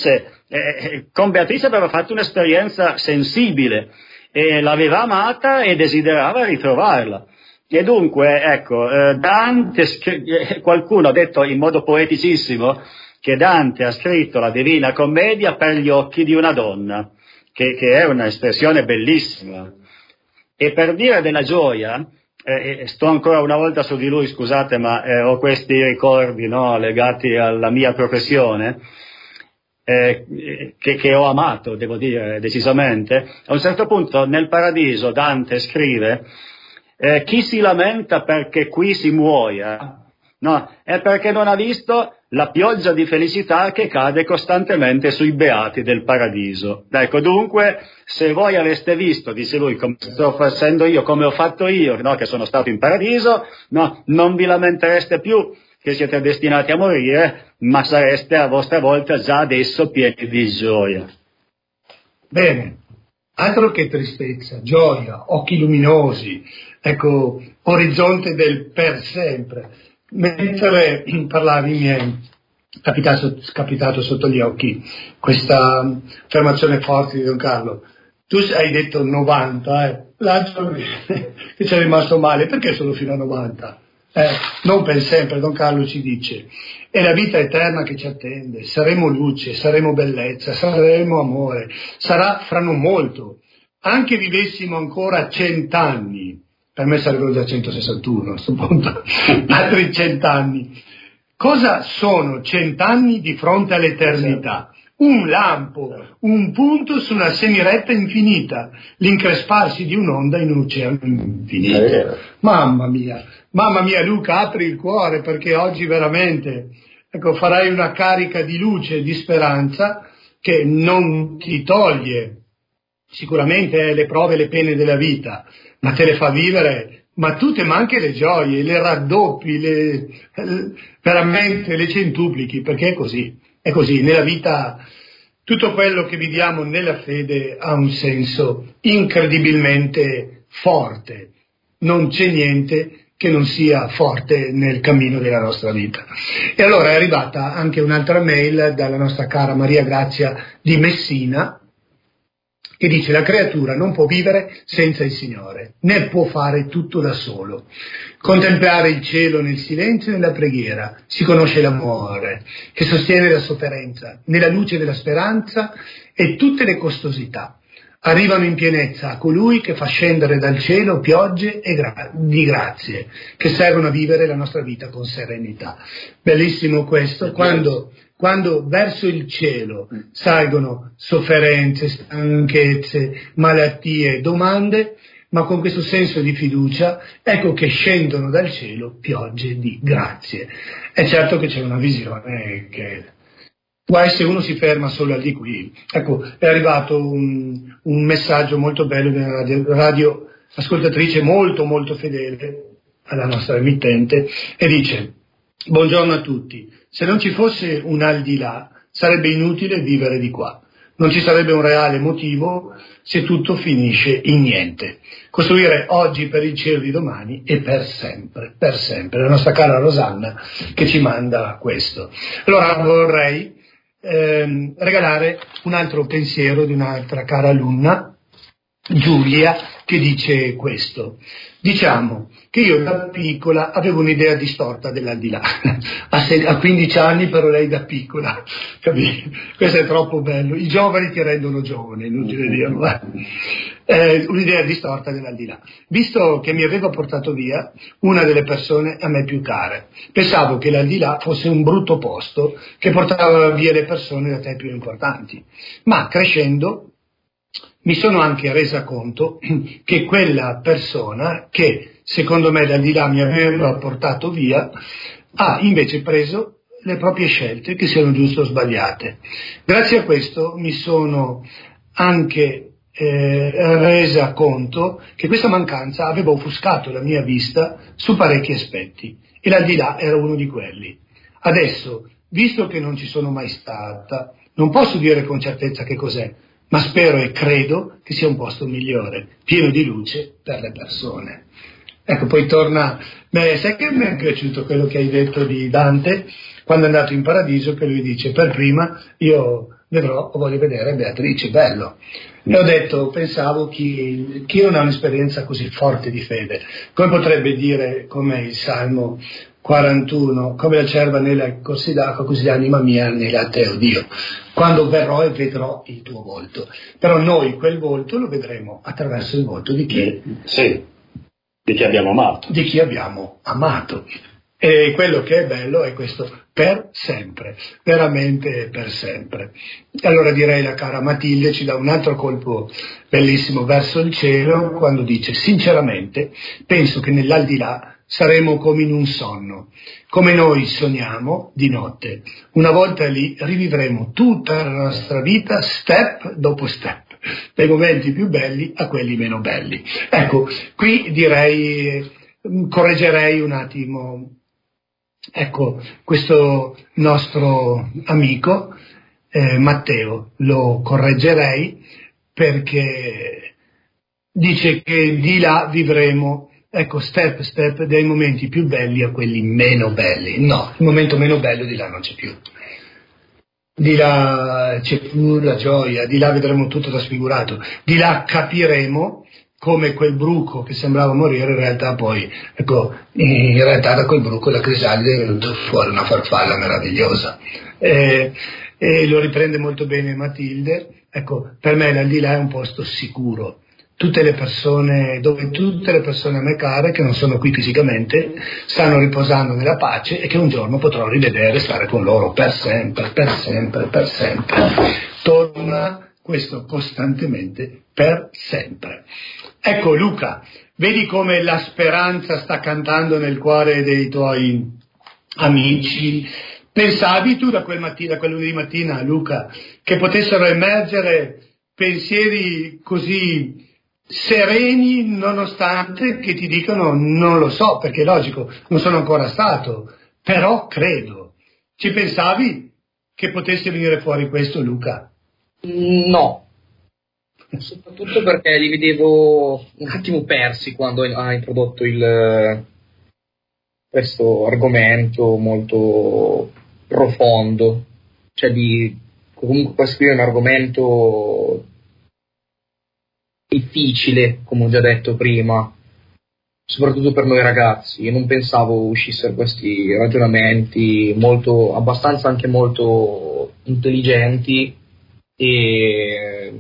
con Beatrice aveva fatto un'esperienza sensibile e l'aveva amata e desiderava ritrovarla. E dunque, Dante, qualcuno ha detto in modo poeticissimo che Dante ha scritto la Divina Commedia per gli occhi di una donna, che è un'espressione bellissima. E per dire della gioia, sto ancora una volta su di lui, scusate, ma ho questi ricordi, no, legati alla mia professione, che ho amato, devo dire, decisamente. A un certo punto nel Paradiso Dante scrive: chi si lamenta perché qui si muoia, no, è perché non ha visto la pioggia di felicità che cade costantemente sui beati del Paradiso. Ecco, dunque, se voi aveste visto, dice lui, come sto facendo io, come ho fatto io, no, che sono stato in Paradiso, no, non vi lamentereste più che siete destinati a morire, ma sareste a vostra volta già adesso pieni di gioia. Bene, altro che tristezza, gioia, occhi luminosi, ecco, orizzonte del per sempre. Mentre parlavi mi è capitato sotto gli occhi questa affermazione forte di Don Carlo. Tu hai detto 90, l'altro che ci è rimasto male, perché solo fino a 90? Non per sempre, Don Carlo ci dice, è la vita eterna che ci attende, saremo luce, saremo bellezza, saremo amore, sarà fra non molto, anche vivessimo ancora 100 anni, per me sarebbero già 161 a questo punto, altri 100 anni. Cosa sono 100 anni di fronte all'eternità? Un lampo, un punto su una semiretta infinita, l'incresparsi di un'onda in un oceano infinito. Mamma mia Luca, apri il cuore, perché oggi veramente, farai una carica di luce e di speranza che non ti toglie sicuramente le prove e le pene della vita, ma te le fa vivere, ma tutte, ma anche le gioie, le raddoppi, veramente le centuplichi, perché è così, nella vita tutto quello che viviamo nella fede ha un senso incredibilmente forte. Non c'è niente che non sia forte nel cammino della nostra vita. E allora è arrivata anche un'altra mail dalla nostra cara Maria Grazia di Messina, che dice: la creatura non può vivere senza il Signore, né può fare tutto da solo. Contemplare il cielo nel silenzio e nella preghiera, si conosce l'amore, che sostiene la sofferenza, nella luce della speranza e tutte le costosità. Arrivano in pienezza a colui che fa scendere dal cielo piogge di grazie, che servono a vivere la nostra vita con serenità. Bellissimo questo, quando verso il cielo salgono sofferenze, stanchezze, malattie, domande, ma con questo senso di fiducia, ecco che scendono dal cielo piogge di grazie. È certo che c'è una visione che... guai se uno si ferma solo al di qui. Ecco, è arrivato un messaggio molto bello di una radio ascoltatrice molto molto fedele alla nostra emittente, e dice: buongiorno a tutti, se non ci fosse un al di là sarebbe inutile vivere di qua, non ci sarebbe un reale motivo se tutto finisce in niente. Costruire oggi per il cielo di domani e per sempre, la nostra cara Rosanna che ci manda questo. Allora vorrei regalare un altro pensiero di un'altra cara alunna, Giulia, che dice questo: diciamo che io da piccola avevo un'idea distorta dell'aldilà. A 15 anni però lei da piccola, capito? Questo è troppo bello, i giovani ti rendono giovane, inutile dirlo. Un'idea distorta dell'aldilà, visto che mi aveva portato via una delle persone a me più care. Pensavo che l'aldilà fosse un brutto posto che portava via le persone da te più importanti, ma crescendo mi sono anche resa conto che quella persona che secondo me l'aldilà mi aveva portato via ha invece preso le proprie scelte, che siano giuste o sbagliate. Grazie a questo mi sono anche resa conto che questa mancanza aveva offuscato la mia vista su parecchi aspetti, e l'aldilà era uno di quelli. Adesso, visto che non ci sono mai stata, non posso dire con certezza che cos'è, ma spero e credo che sia un posto migliore, pieno di luce per le persone. Ecco, poi torna... sai che mi è piaciuto quello che hai detto di Dante quando è andato in paradiso, che lui dice: per prima io vedrò o voglio vedere Beatrice, bello. E ho detto, pensavo chi non ha un'esperienza così forte di fede, come potrebbe dire, come il Salmo 41, come la cerva nella corsi d'acqua, così l'anima mia nella te, o Dio, quando verrò e vedrò il tuo volto. Però noi quel volto lo vedremo attraverso il volto di chi? Sì, di chi abbiamo amato. Di chi abbiamo amato. E quello che è bello è questo: per sempre, veramente per sempre. E allora direi la cara Matilde ci dà un altro colpo bellissimo verso il cielo quando dice: sinceramente penso che nell'aldilà saremo come in un sonno, come noi sogniamo di notte. Una volta lì rivivremo tutta la nostra vita step dopo step, dai momenti più belli a quelli meno belli. Ecco, qui direi, correggerei un attimo, ecco, questo nostro amico Matteo, lo correggerei perché dice che di là vivremo, ecco, step step, dai momenti più belli a quelli meno belli. No, il momento meno bello di là non c'è più. Di là c'è più la gioia, di là vedremo tutto trasfigurato, di là capiremo come quel bruco che sembrava morire in realtà poi, ecco, in realtà da quel bruco la crisalide è venuta fuori una farfalla meravigliosa. E lo riprende molto bene Matilde. Ecco, per me l'aldilà è un posto sicuro. Tutte le persone, dove tutte le persone a me care, che non sono qui fisicamente, stanno riposando nella pace, e che un giorno potrò rivedere e stare con loro per sempre, per sempre, per sempre. Torna questo costantemente, per sempre. Ecco Luca, vedi come la speranza sta cantando nel cuore dei tuoi amici. Pensavi tu da quel lunedì mattina, Luca, che potessero emergere pensieri così sereni, nonostante che ti dicono non lo so, perché è logico, non sono ancora stato, però credo. Ci pensavi che potesse venire fuori questo, Luca? No, soprattutto perché li vedevo un attimo persi quando ha introdotto questo argomento molto profondo, cioè comunque questo qui è un argomento difficile, come ho già detto prima, soprattutto per noi ragazzi. Io non pensavo uscissero questi ragionamenti abbastanza anche molto intelligenti e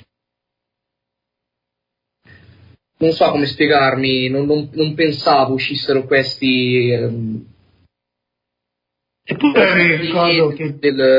non so come spiegarmi, non pensavo uscissero questi eppure ricordo che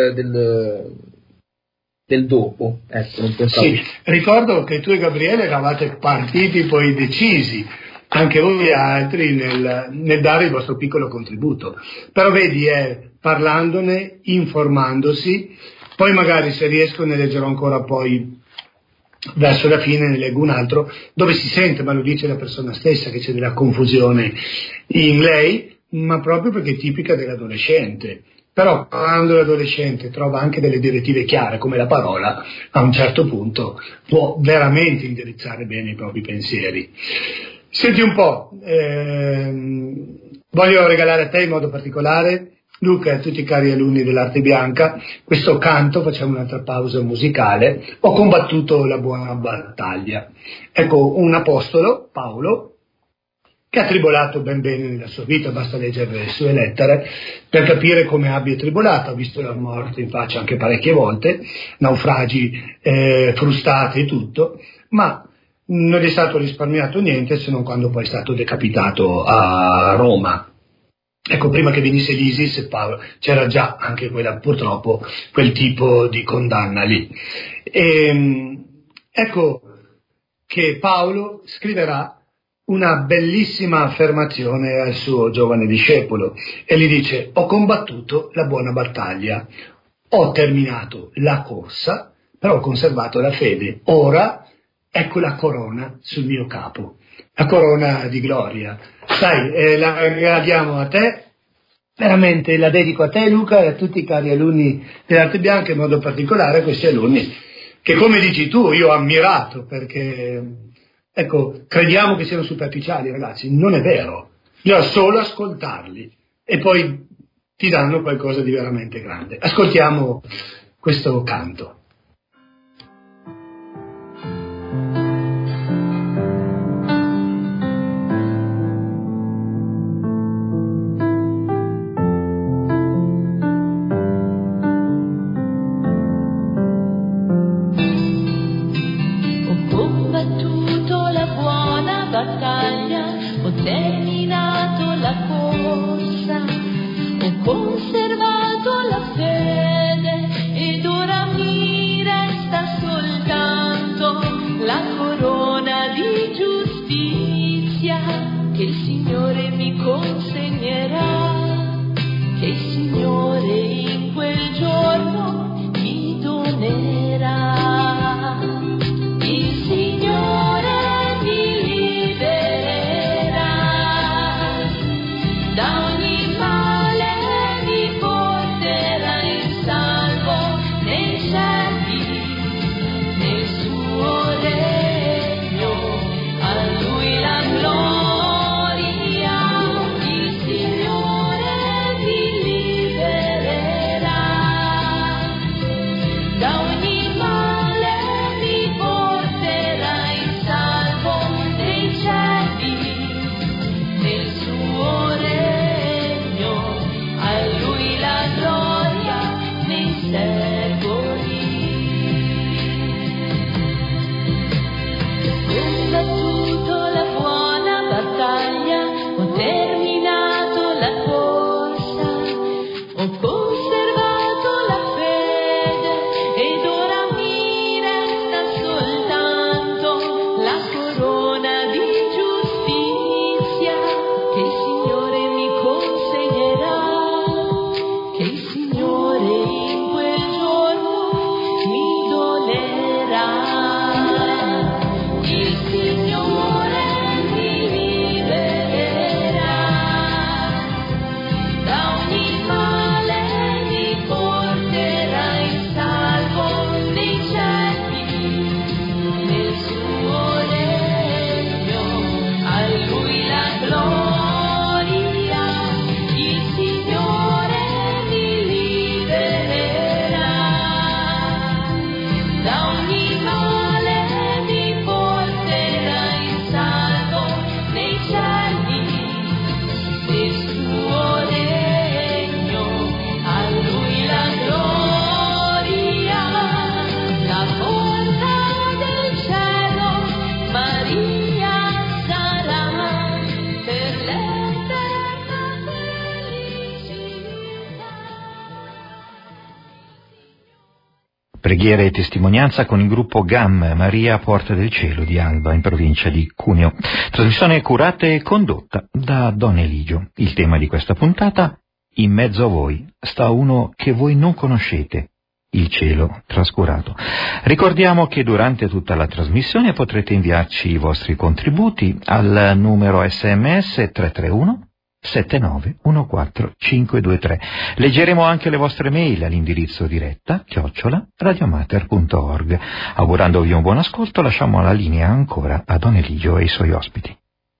del dopo, ecco, non pensavo. Sì, ricordo che tu e Gabriele eravate partiti poi decisi, anche voi altri, nel dare il vostro piccolo contributo. Però vedi, parlandone, informandosi, poi magari se riesco ne leggerò ancora poi verso la fine, ne leggo un altro, dove si sente, ma lo dice la persona stessa, che c'è della confusione in lei, ma proprio perché è tipica dell'adolescente. Però quando l'adolescente trova anche delle direttive chiare, come la parola, a un certo punto può veramente indirizzare bene i propri pensieri. Senti un po', voglio regalare a te in modo particolare, Luca, e a tutti i cari alunni dell'Arte Bianca, questo canto. Facciamo un'altra pausa musicale. Ho combattuto la buona battaglia. Ecco, un apostolo, Paolo, che ha tribolato ben bene nella sua vita, basta leggere le sue lettere per capire come abbia tribolato. Ha visto la morte in faccia anche parecchie volte, naufragi, frustate e tutto, ma non gli è stato risparmiato niente, se non quando poi è stato decapitato a Roma. Ecco, prima che venisse l'ISIS, Paolo, c'era già anche purtroppo quel tipo di condanna lì. Ecco che Paolo scriverà una bellissima affermazione al suo giovane discepolo e gli dice: ho combattuto la buona battaglia, ho terminato la corsa, però ho conservato la fede. Ora ecco la corona sul mio capo, la corona di gloria. Sai, la regaliamo a te, veramente la dedico a te, Luca, e a tutti i cari alunni dell'Arte Bianca, in modo particolare a questi alunni che, come dici tu, io ho ammirato, perché, ecco, crediamo che siano superficiali, ragazzi, non è vero, bisogna solo ascoltarli e poi ti danno qualcosa di veramente grande. Ascoltiamo questo canto. Gloria Preghiera e testimonianza con il gruppo GAM, Maria Porta del Cielo di Alba, in provincia di Cuneo. Trasmissione curata e condotta da Don Eligio. Il tema di questa puntata: in mezzo a voi sta uno che voi non conoscete, il cielo trascurato. Ricordiamo che durante tutta la trasmissione potrete inviarci i vostri contributi al numero SMS 331 7914 Leggeremo anche le vostre mail all'indirizzo diretta @radiomater.org. Augurandovi un buon ascolto, lasciamo la linea ancora a Don Eligio e i suoi ospiti.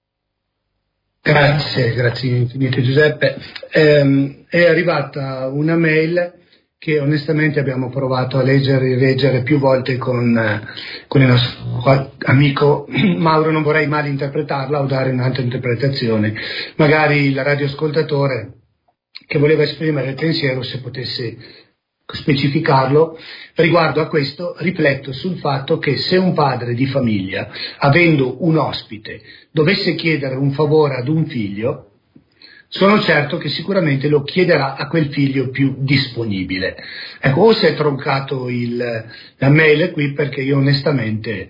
Grazie infinite Giuseppe. È arrivata una mail che onestamente abbiamo provato a leggere e rileggere più volte con il nostro amico Mauro. Non vorrei mal interpretarla o dare un'altra interpretazione. Magari il radioascoltatore che voleva esprimere il pensiero, se potesse specificarlo. Riguardo a questo, rifletto sul fatto che se un padre di famiglia, avendo un ospite, dovesse chiedere un favore ad un figlio, sono certo che sicuramente lo chiederà a quel figlio più disponibile. Ecco, o si è troncato la mail qui, perché io onestamente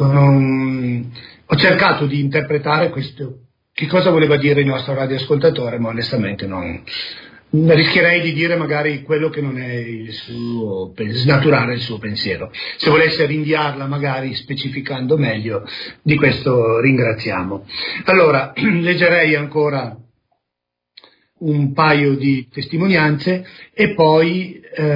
ho cercato di interpretare questo, che cosa voleva dire il nostro radioascoltatore, ma onestamente non rischierei di dire magari quello che non è snaturare il suo pensiero. Se volesse rinviarla magari specificando meglio, di questo ringraziamo. Allora, leggerei ancora un paio di testimonianze e poi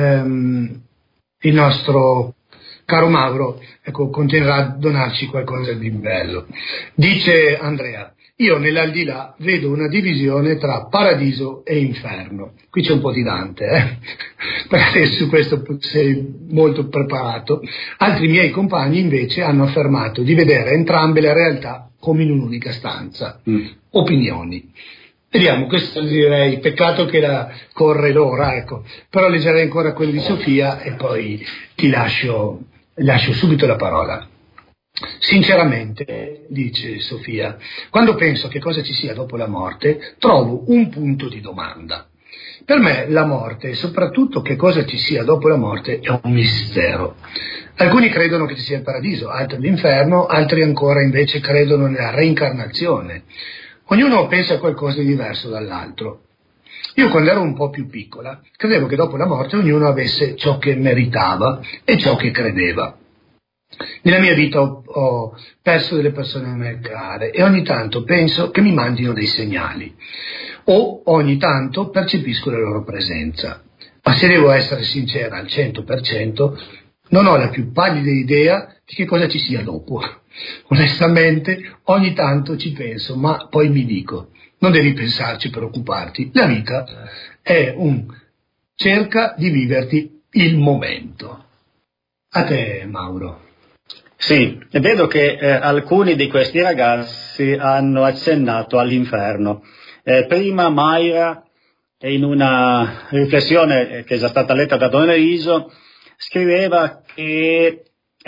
il nostro caro Mauro, ecco, continuerà a donarci qualcosa di bello. Dice Andrea: io nell'aldilà vedo una divisione tra paradiso e inferno. Qui c'è un po' di Dante, perché su questo sei molto preparato. Altri miei compagni invece hanno affermato di vedere entrambe le realtà come in un'unica stanza. Opinioni. Vediamo, questo direi, peccato che corre l'ora, ecco, però leggerei ancora quello di Sofia e poi ti lascio subito la parola. Sinceramente, dice Sofia, quando penso a che cosa ci sia dopo la morte, trovo un punto di domanda. Per me la morte, e soprattutto che cosa ci sia dopo la morte, è un mistero. Alcuni credono che ci sia il paradiso, altri l'inferno, altri ancora invece credono nella reincarnazione. Ognuno pensa a qualcosa di diverso dall'altro. Io quando ero un po' più piccola credevo che dopo la morte ognuno avesse ciò che meritava e ciò che credeva. Nella mia vita ho perso delle persone a me care e ogni tanto penso che mi mandino dei segnali o ogni tanto percepisco la loro presenza. Ma se devo essere sincera al 100%, non ho la più pallida idea di che cosa ci sia dopo. Onestamente ogni tanto ci penso, ma poi mi dico: non devi pensarci per occuparti, la vita è cerca di viverti il momento. A te, Mauro. Sì, vedo che alcuni di questi ragazzi hanno accennato all'inferno. Prima Mayra, in una riflessione che è già stata letta da Don Eligio, scriveva che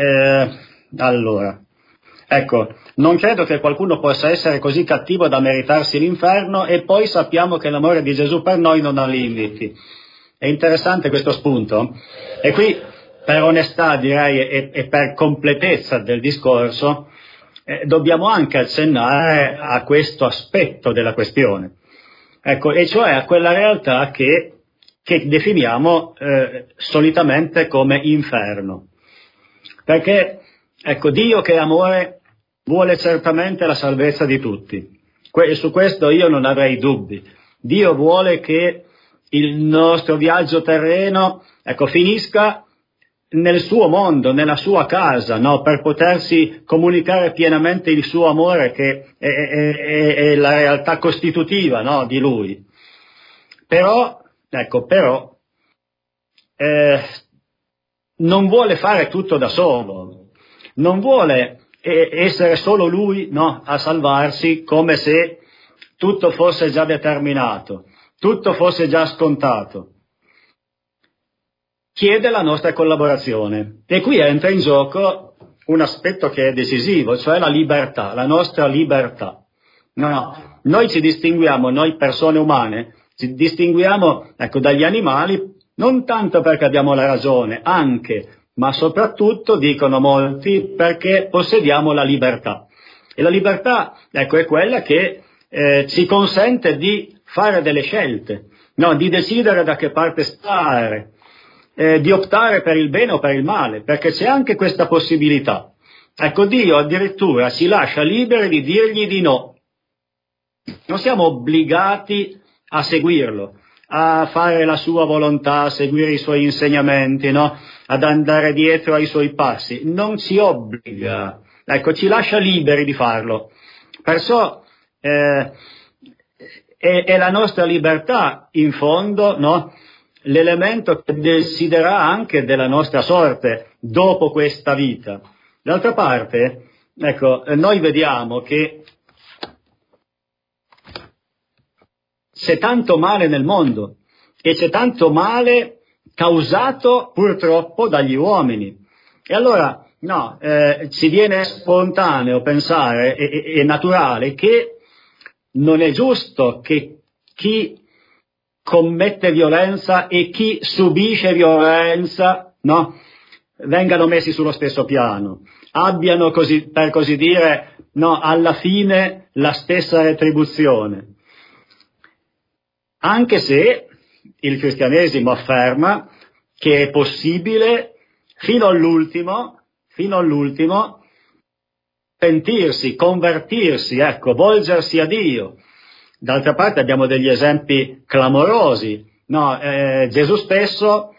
allora, ecco, non credo che qualcuno possa essere così cattivo da meritarsi l'inferno, e poi sappiamo che l'amore di Gesù per noi non ha limiti. È interessante questo spunto, e qui per onestà direi e per completezza del discorso dobbiamo anche accennare a questo aspetto della questione, ecco, e cioè a quella realtà che definiamo solitamente come inferno. Perché, ecco, Dio che è amore vuole certamente la salvezza di tutti. Su questo io non avrei dubbi. Dio vuole che il nostro viaggio terreno, ecco, finisca nel suo mondo, nella sua casa, no? Per potersi comunicare pienamente il suo amore, che è la realtà costitutiva, no? Di Lui. Però non vuole fare tutto da solo, non vuole essere solo Lui, no? A salvarsi, come se tutto fosse già determinato, tutto fosse già scontato. Chiede la nostra collaborazione, e qui entra in gioco un aspetto che è decisivo, cioè la libertà, la nostra libertà. No, noi ci distinguiamo, noi persone umane, ci distinguiamo, ecco, dagli animali, non tanto perché abbiamo la ragione, anche, ma soprattutto, dicono molti, perché possediamo la libertà. E la libertà, ecco, è quella che ci consente di fare delle scelte, no? Di decidere da che parte stare, di optare per il bene o per il male, perché c'è anche questa possibilità. Ecco, Dio addirittura ci lascia liberi di dirgli di no. Non siamo obbligati a seguirlo, a fare la sua volontà, a seguire i suoi insegnamenti, no? Ad andare dietro ai suoi passi. Non ci obbliga, ecco, ci lascia liberi di farlo. Perciò è la nostra libertà, in fondo, no? L'elemento che deciderà anche della nostra sorte dopo questa vita. D'altra parte, ecco, noi vediamo che c'è tanto male nel mondo e c'è tanto male causato purtroppo dagli uomini. E allora, no, ci viene spontaneo pensare e naturale che non è giusto che chi commette violenza e chi subisce violenza, no, vengano messi sullo stesso piano, abbiano così, per così dire, no, alla fine la stessa retribuzione. Anche se il cristianesimo afferma che è possibile fino all'ultimo pentirsi, convertirsi, ecco, volgersi a Dio. D'altra parte abbiamo degli esempi clamorosi, no? Gesù stesso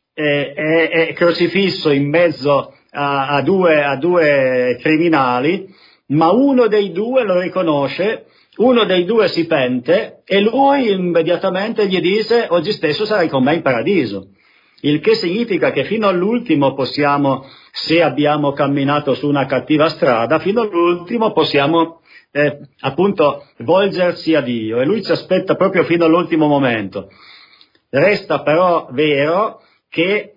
è crocifisso in mezzo a due criminali, ma uno dei due lo riconosce, uno dei due si pente e lui immediatamente gli dice: oggi stesso sarai con me in paradiso. Il che significa che fino all'ultimo possiamo, se abbiamo camminato su una cattiva strada, fino all'ultimo possiamo appunto volgersi a Dio, e Lui ci aspetta proprio fino all'ultimo momento. Resta però vero che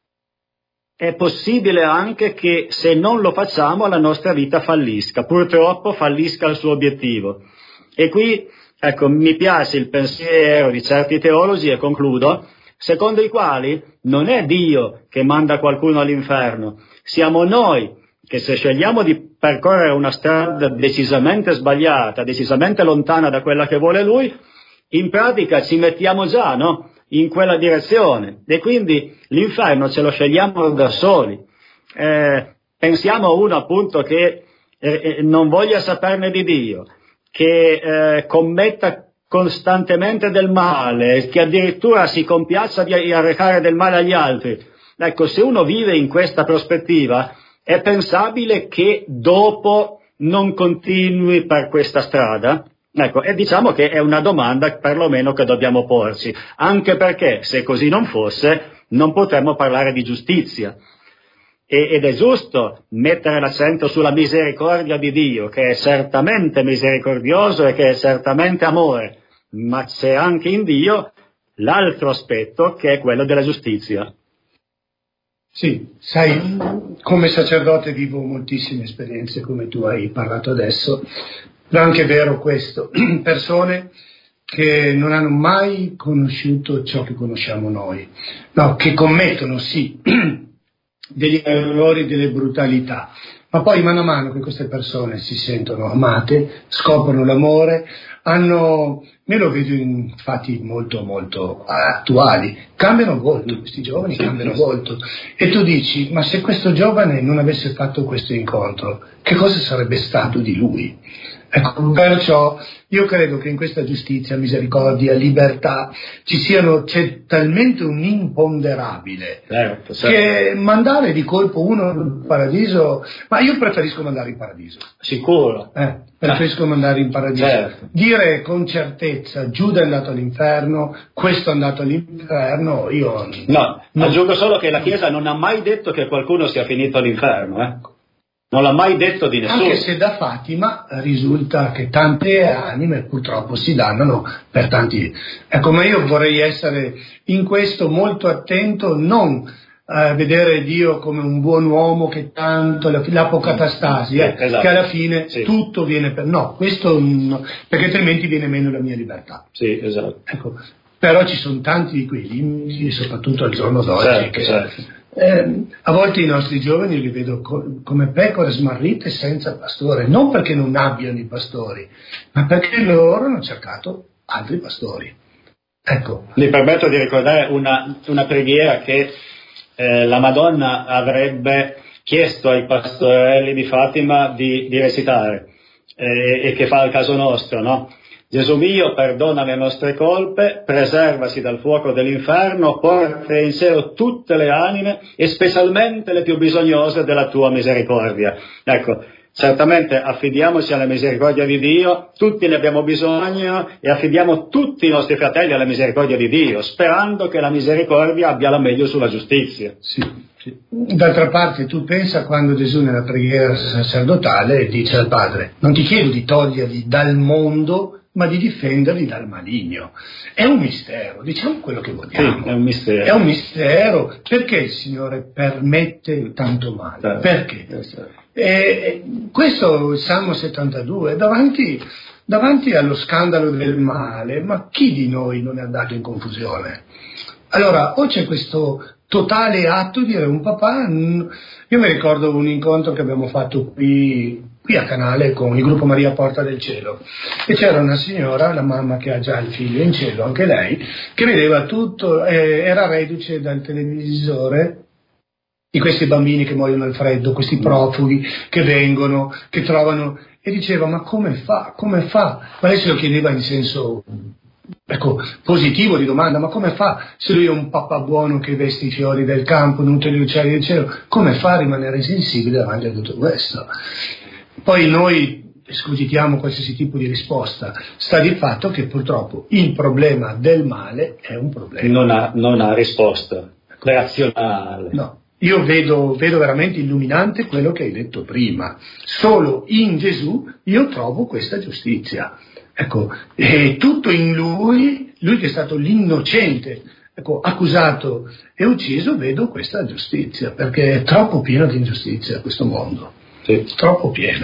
è possibile anche che se non lo facciamo la nostra vita fallisca, purtroppo fallisca il suo obiettivo. E qui, ecco, mi piace il pensiero di certi teologi, e concludo, secondo i quali non è Dio che manda qualcuno all'inferno, siamo noi che, se scegliamo di percorrere una strada decisamente sbagliata, decisamente lontana da quella che vuole Lui, in pratica ci mettiamo già, no, in quella direzione, e quindi l'inferno ce lo scegliamo da soli. Pensiamo a uno appunto che non voglia saperne di Dio, che commetta costantemente del male, che addirittura si compiaccia di arrecare del male agli altri. Ecco, se uno vive in questa prospettiva, è pensabile che dopo non continui per questa strada? Ecco, e diciamo che è una domanda perlomeno che dobbiamo porci, anche perché se così non fosse non potremmo parlare di giustizia. Ed è giusto mettere l'accento sulla misericordia di Dio, che è certamente misericordioso e che è certamente amore, ma c'è anche in Dio l'altro aspetto, che è quello della giustizia. Sì, sai, come sacerdote vivo moltissime esperienze, come tu hai parlato adesso, però è anche vero questo, persone che non hanno mai conosciuto ciò che conosciamo noi, no, che commettono sì degli errori, delle brutalità, ma poi mano a mano che queste persone si sentono amate, scoprono l'amore, me lo vedo in fatti molto molto attuali, cambiano volto, questi giovani cambiano volto, e tu dici: ma se questo giovane non avesse fatto questo incontro, che cosa sarebbe stato di lui? Ecco, perciò io credo che in questa giustizia, misericordia, libertà c'è talmente un imponderabile, certo. Che mandare di colpo uno in paradiso, ma io preferisco mandare in paradiso. Sicuro. Preferisco mandare in paradiso. Certo. Dire con certezza: Giuda è andato all'inferno, questo è andato all'inferno, io... No, aggiungo solo che la Chiesa non ha mai detto che qualcuno sia finito all'inferno, Non l'ha mai detto di nessuno. Anche se da Fatima risulta che tante anime purtroppo si dannano per tanti. Ecco, ma io vorrei essere in questo molto attento, non a vedere Dio come un buon uomo che tanto l'apocatastasi, esatto. Che alla fine tutto viene per... No, questo no, perché altrimenti viene meno la mia libertà. Sì, esatto. Ecco, però ci sono tanti di quelli, soprattutto al giorno d'oggi, certo. A volte i nostri giovani li vedo come pecore smarrite senza pastore, non perché non abbiano i pastori, ma perché loro hanno cercato altri pastori. Ecco. Mi permetto di ricordare una preghiera che la Madonna avrebbe chiesto ai pastorelli di Fatima di recitare e che fa al caso nostro, no? Gesù mio, perdona le nostre colpe, preservaci dal fuoco dell'inferno, porta in cielo tutte le anime e specialmente le più bisognose della tua misericordia. Ecco, certamente affidiamoci alla misericordia di Dio, tutti ne abbiamo bisogno e affidiamo tutti i nostri fratelli alla misericordia di Dio, sperando che la misericordia abbia la meglio sulla giustizia. Sì. D'altra parte tu pensa quando Gesù nella preghiera sacerdotale dice al Padre: non ti chiedo di toglierli dal mondo, ma di difenderli dal maligno. È un mistero, diciamo quello che vogliamo. Sì, è un mistero. È un mistero. Perché il Signore permette tanto male? Perché? Questo il Salmo 72, davanti allo scandalo del male, ma chi di noi non è andato in confusione? Allora, o c'è questo totale atto di dire un papà. Io mi ricordo un incontro che abbiamo fatto qui a Canale con il gruppo Maria Porta del Cielo, e c'era una signora, la mamma che ha già il figlio in cielo, anche lei, che vedeva tutto, era reduce dal televisore di questi bambini che muoiono al freddo, questi profughi che vengono, che trovano, e diceva: ma come fa? Ma lei se lo chiedeva in senso positivo di domanda: ma come fa, se lui è un papà buono che veste i fiori del campo, nutre gli uccelli del cielo, come fa a rimanere sensibile davanti a tutto questo? Poi noi escogitiamo qualsiasi tipo di risposta, sta di fatto che purtroppo il problema del male è un problema. Non ha risposta razionale. No. Io vedo veramente illuminante quello che hai detto prima. Solo in Gesù io trovo questa giustizia. Ecco, e tutto in lui che è stato l'innocente, accusato e ucciso, vedo questa giustizia, perché è troppo pieno di ingiustizia questo mondo. Sì. Troppo pieno.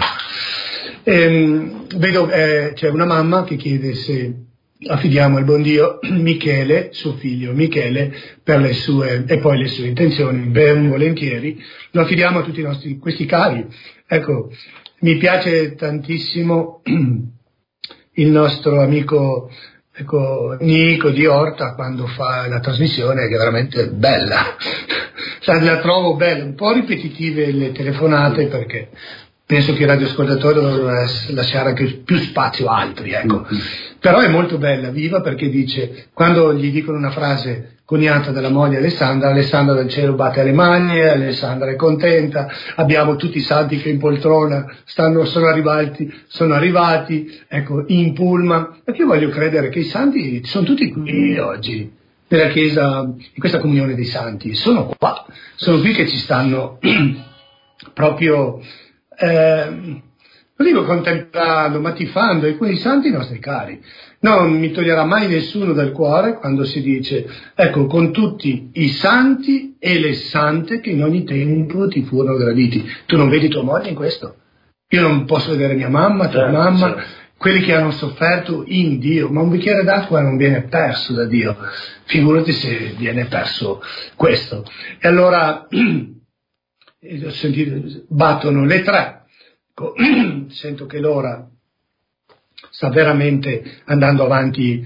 Vedo c'è una mamma che chiede se affidiamo al buon Dio Michele, suo figlio Michele, per le sue intenzioni, ben volentieri lo affidiamo a tutti questi cari. Ecco, mi piace tantissimo il nostro amico Nico di Orta quando fa la trasmissione, che è veramente bella. La trovo bella, un po' ripetitive le telefonate, perché penso che i radioascoltatori dovrebbero lasciare anche più spazio a altri, ecco. Però è molto bella, viva, perché dice, quando gli dicono una frase coniata dalla moglie Alessandra dal cielo batte le mani, Alessandra è contenta, abbiamo tutti i santi che in poltrona sono arrivati, ecco, in pullman, perché io voglio credere che i santi sono tutti qui oggi, nella chiesa, in questa comunione dei santi, sono qua, sono qui che ci stanno proprio, non dico contemplando, ma tifando, e quei santi i nostri cari. Non mi toglierà mai nessuno dal cuore quando si dice, ecco, con tutti i santi e le sante che in ogni tempo ti furono graditi. Tu non vedi tua moglie in questo? Io non posso vedere mia mamma, tua mamma, certo. Quelli che hanno sofferto in Dio, ma un bicchiere d'acqua non viene perso da Dio, figurati se viene perso questo. E allora ho sentito, battono le 3, sento che l'ora sta veramente andando avanti,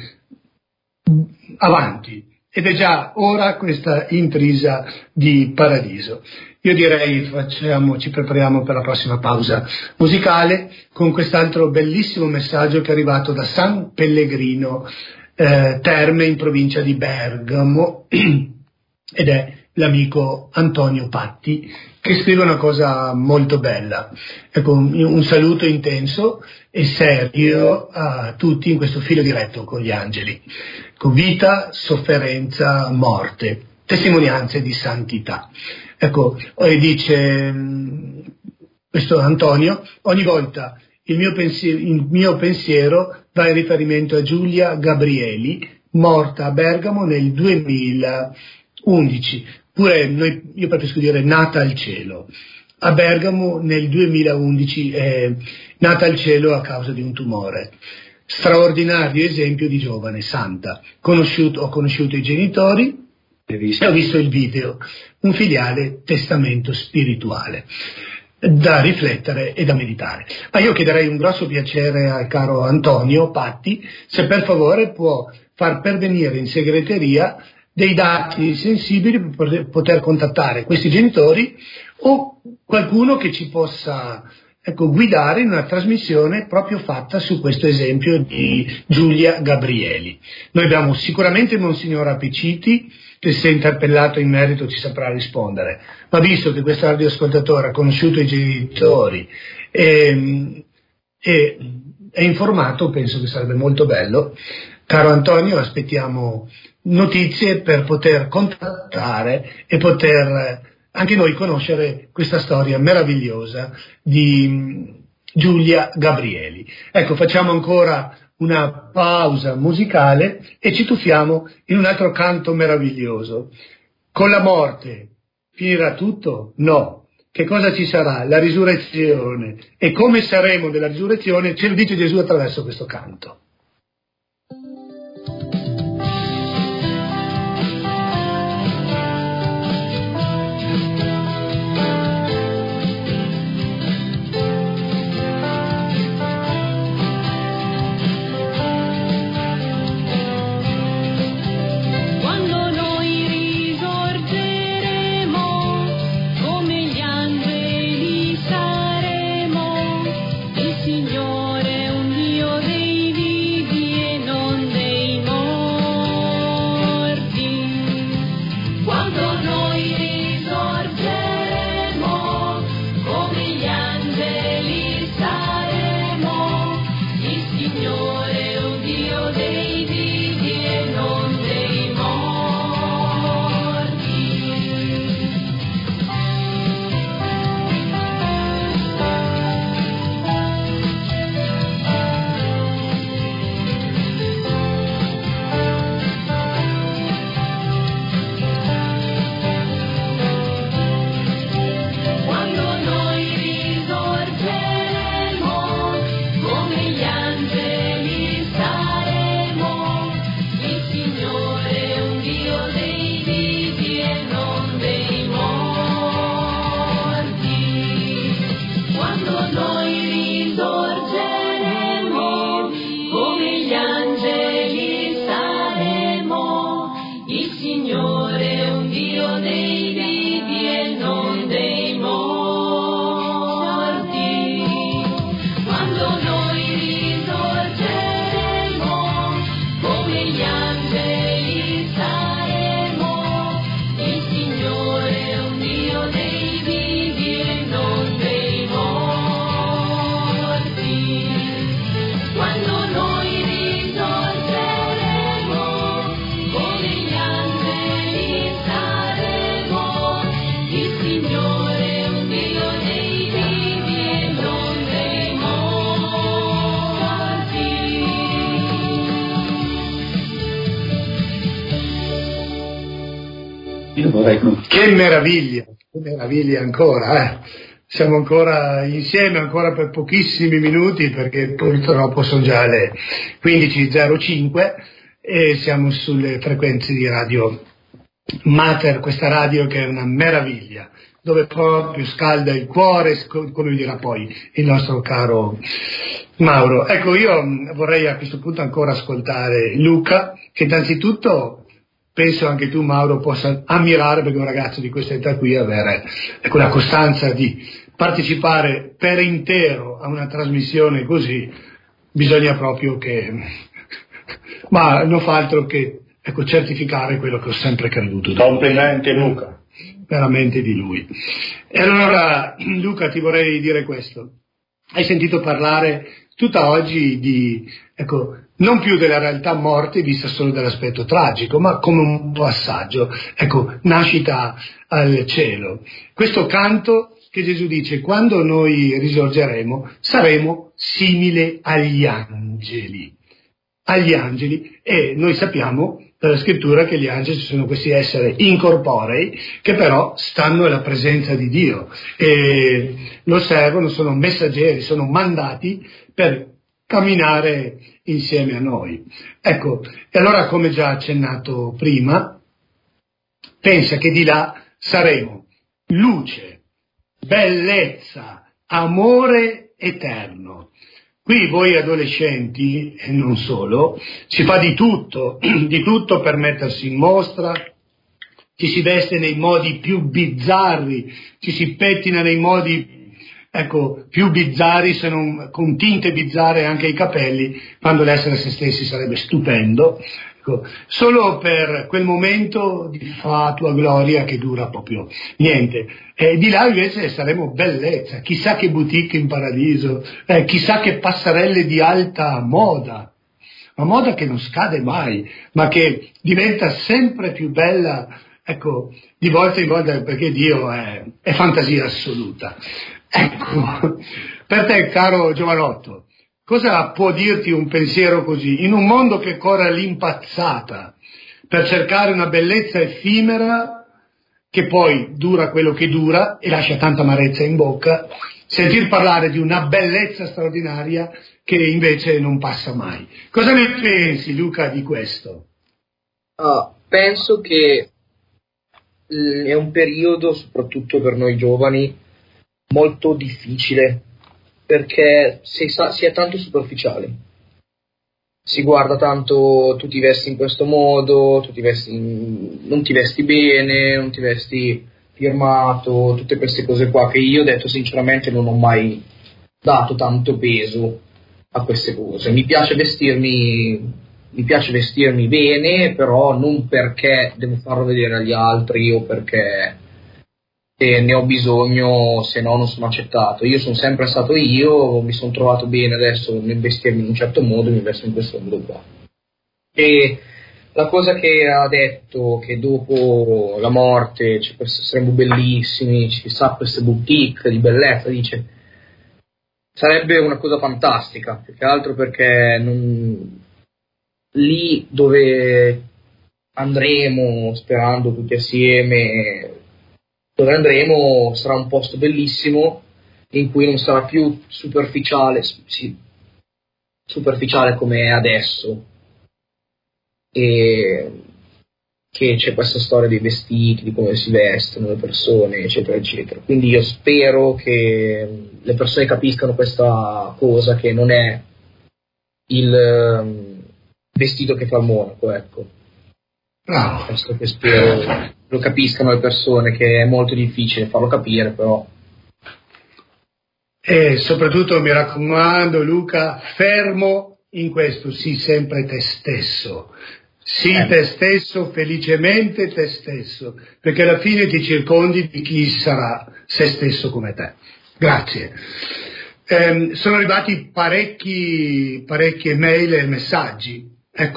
ed è già ora questa intrisa di paradiso. Io direi ci prepariamo per la prossima pausa musicale con quest'altro bellissimo messaggio che è arrivato da San Pellegrino Terme, in provincia di Bergamo, ed è l'amico Antonio Patti, che scrive una cosa molto bella. Ecco, un saluto intenso e serio a tutti in questo filo diretto con gli angeli, con vita, sofferenza, morte, testimonianze di santità. Ecco, dice questo Antonio: ogni volta il mio pensiero va in riferimento a Giulia Gabrieli, morta a Bergamo nel 2011, io preferisco dire nata al cielo. A Bergamo nel 2011 è nata al cielo a causa di un tumore. Straordinario esempio di giovane santa. Ho conosciuto i genitori, ho visto il video, un filiale testamento spirituale, da riflettere e da meditare. Ma io chiederei un grosso piacere al caro Antonio Patti se per favore può far pervenire in segreteria dei dati sensibili per poter contattare questi genitori o qualcuno che ci possa guidare in una trasmissione proprio fatta su questo esempio di Giulia Gabrieli. Noi abbiamo sicuramente Monsignor Apiciti, che se interpellato in merito ci saprà rispondere, ma visto che questo radioascoltatore ha conosciuto i genitori e è informato, penso che sarebbe molto bello. Caro Antonio, aspettiamo notizie per poter contattare e poter anche noi conoscere questa storia meravigliosa di Giulia Gabrieli. Ecco, facciamo ancora una pausa musicale e ci tuffiamo in un altro canto meraviglioso. Con la morte finirà tutto? No. Che cosa ci sarà? La risurrezione. E come saremo nella risurrezione ce lo dice Gesù attraverso questo canto. Che meraviglia ancora, Siamo ancora insieme, ancora per pochissimi minuti, perché purtroppo sono già le 15.05 e siamo sulle frequenze di Radio Mater, questa radio che è una meraviglia, dove proprio scalda il cuore, come dirà poi il nostro caro Mauro. Ecco, io vorrei a questo punto ancora ascoltare Luca, che innanzitutto penso anche tu, Mauro, possa ammirare, perché un ragazzo di questa età qui avere la costanza di partecipare per intero a una trasmissione così, bisogna proprio che, ma non fa altro che certificare quello che ho sempre creduto. Complimenti Luca. Veramente di lui. E allora, Luca, ti vorrei dire questo. Hai sentito parlare tutta oggi di, non più della realtà morte vista solo dall'aspetto tragico, ma come un passaggio, nascita al cielo. Questo canto che Gesù dice, quando noi risorgeremo, saremo simili agli angeli. Agli angeli, e noi sappiamo dalla scrittura che gli angeli sono questi esseri incorporei che però stanno alla presenza di Dio e lo servono, sono messaggeri, sono mandati per camminare insieme a noi. Ecco, e allora come già accennato prima, pensa che di là saremo luce, bellezza, amore eterno. Qui voi adolescenti, e non solo, si fa di tutto per mettersi in mostra, ci si veste nei modi più bizzarri, ci si pettina nei modi, più bizzarri, se non con tinte bizzarre anche i capelli, quando l'essere se stessi sarebbe stupendo, solo per quel momento di fatua gloria che dura proprio niente. E di là invece saremo bellezza, chissà che boutique in paradiso, chissà che passerelle di alta moda, una moda che non scade mai, ma che diventa sempre più bella, di volta in volta, perché Dio è fantasia assoluta. Per te, caro giovanotto, cosa può dirti un pensiero così, in un mondo che corre all'impazzata per cercare una bellezza effimera che poi dura quello che dura e lascia tanta amarezza in bocca, sentir parlare di una bellezza straordinaria che invece non passa mai. Cosa ne pensi, Luca, di questo? Penso che è un periodo, soprattutto per noi giovani, molto difficile, perché si è tanto superficiali. Si guarda tanto, tu ti vesti in questo modo, non ti vesti bene, non ti vesti firmato, tutte queste cose qua, che io, detto sinceramente, non ho mai dato tanto peso a queste cose. Mi piace vestirmi bene, però non perché devo farlo vedere agli altri o perché ne ho bisogno, se no non sono accettato. Io sono sempre stato io, mi sono trovato bene adesso nel vestirmi in un certo modo, mi vesto in questo modo qua. E la cosa che ha detto, che dopo la morte saremo bellissimi, ci sa queste boutique di bellezza, dice, sarebbe una cosa fantastica, più che altro perché lì dove andremo, sperando tutti assieme, dove andremo sarà un posto bellissimo in cui non sarà più superficiale come è adesso, e che c'è questa storia dei vestiti, di come si vestono le persone, eccetera eccetera. Quindi io spero che le persone capiscano questa cosa, che non è il vestito che fa il monaco, ecco. Questo che spero lo capiscano le persone, che è molto difficile farlo capire, però. E soprattutto mi raccomando, Luca, fermo in questo, sii sempre te stesso. Sii te stesso, felicemente te stesso, perché alla fine ti circondi di chi sarà se stesso come te. Grazie. Sono arrivati parecchie mail e messaggi.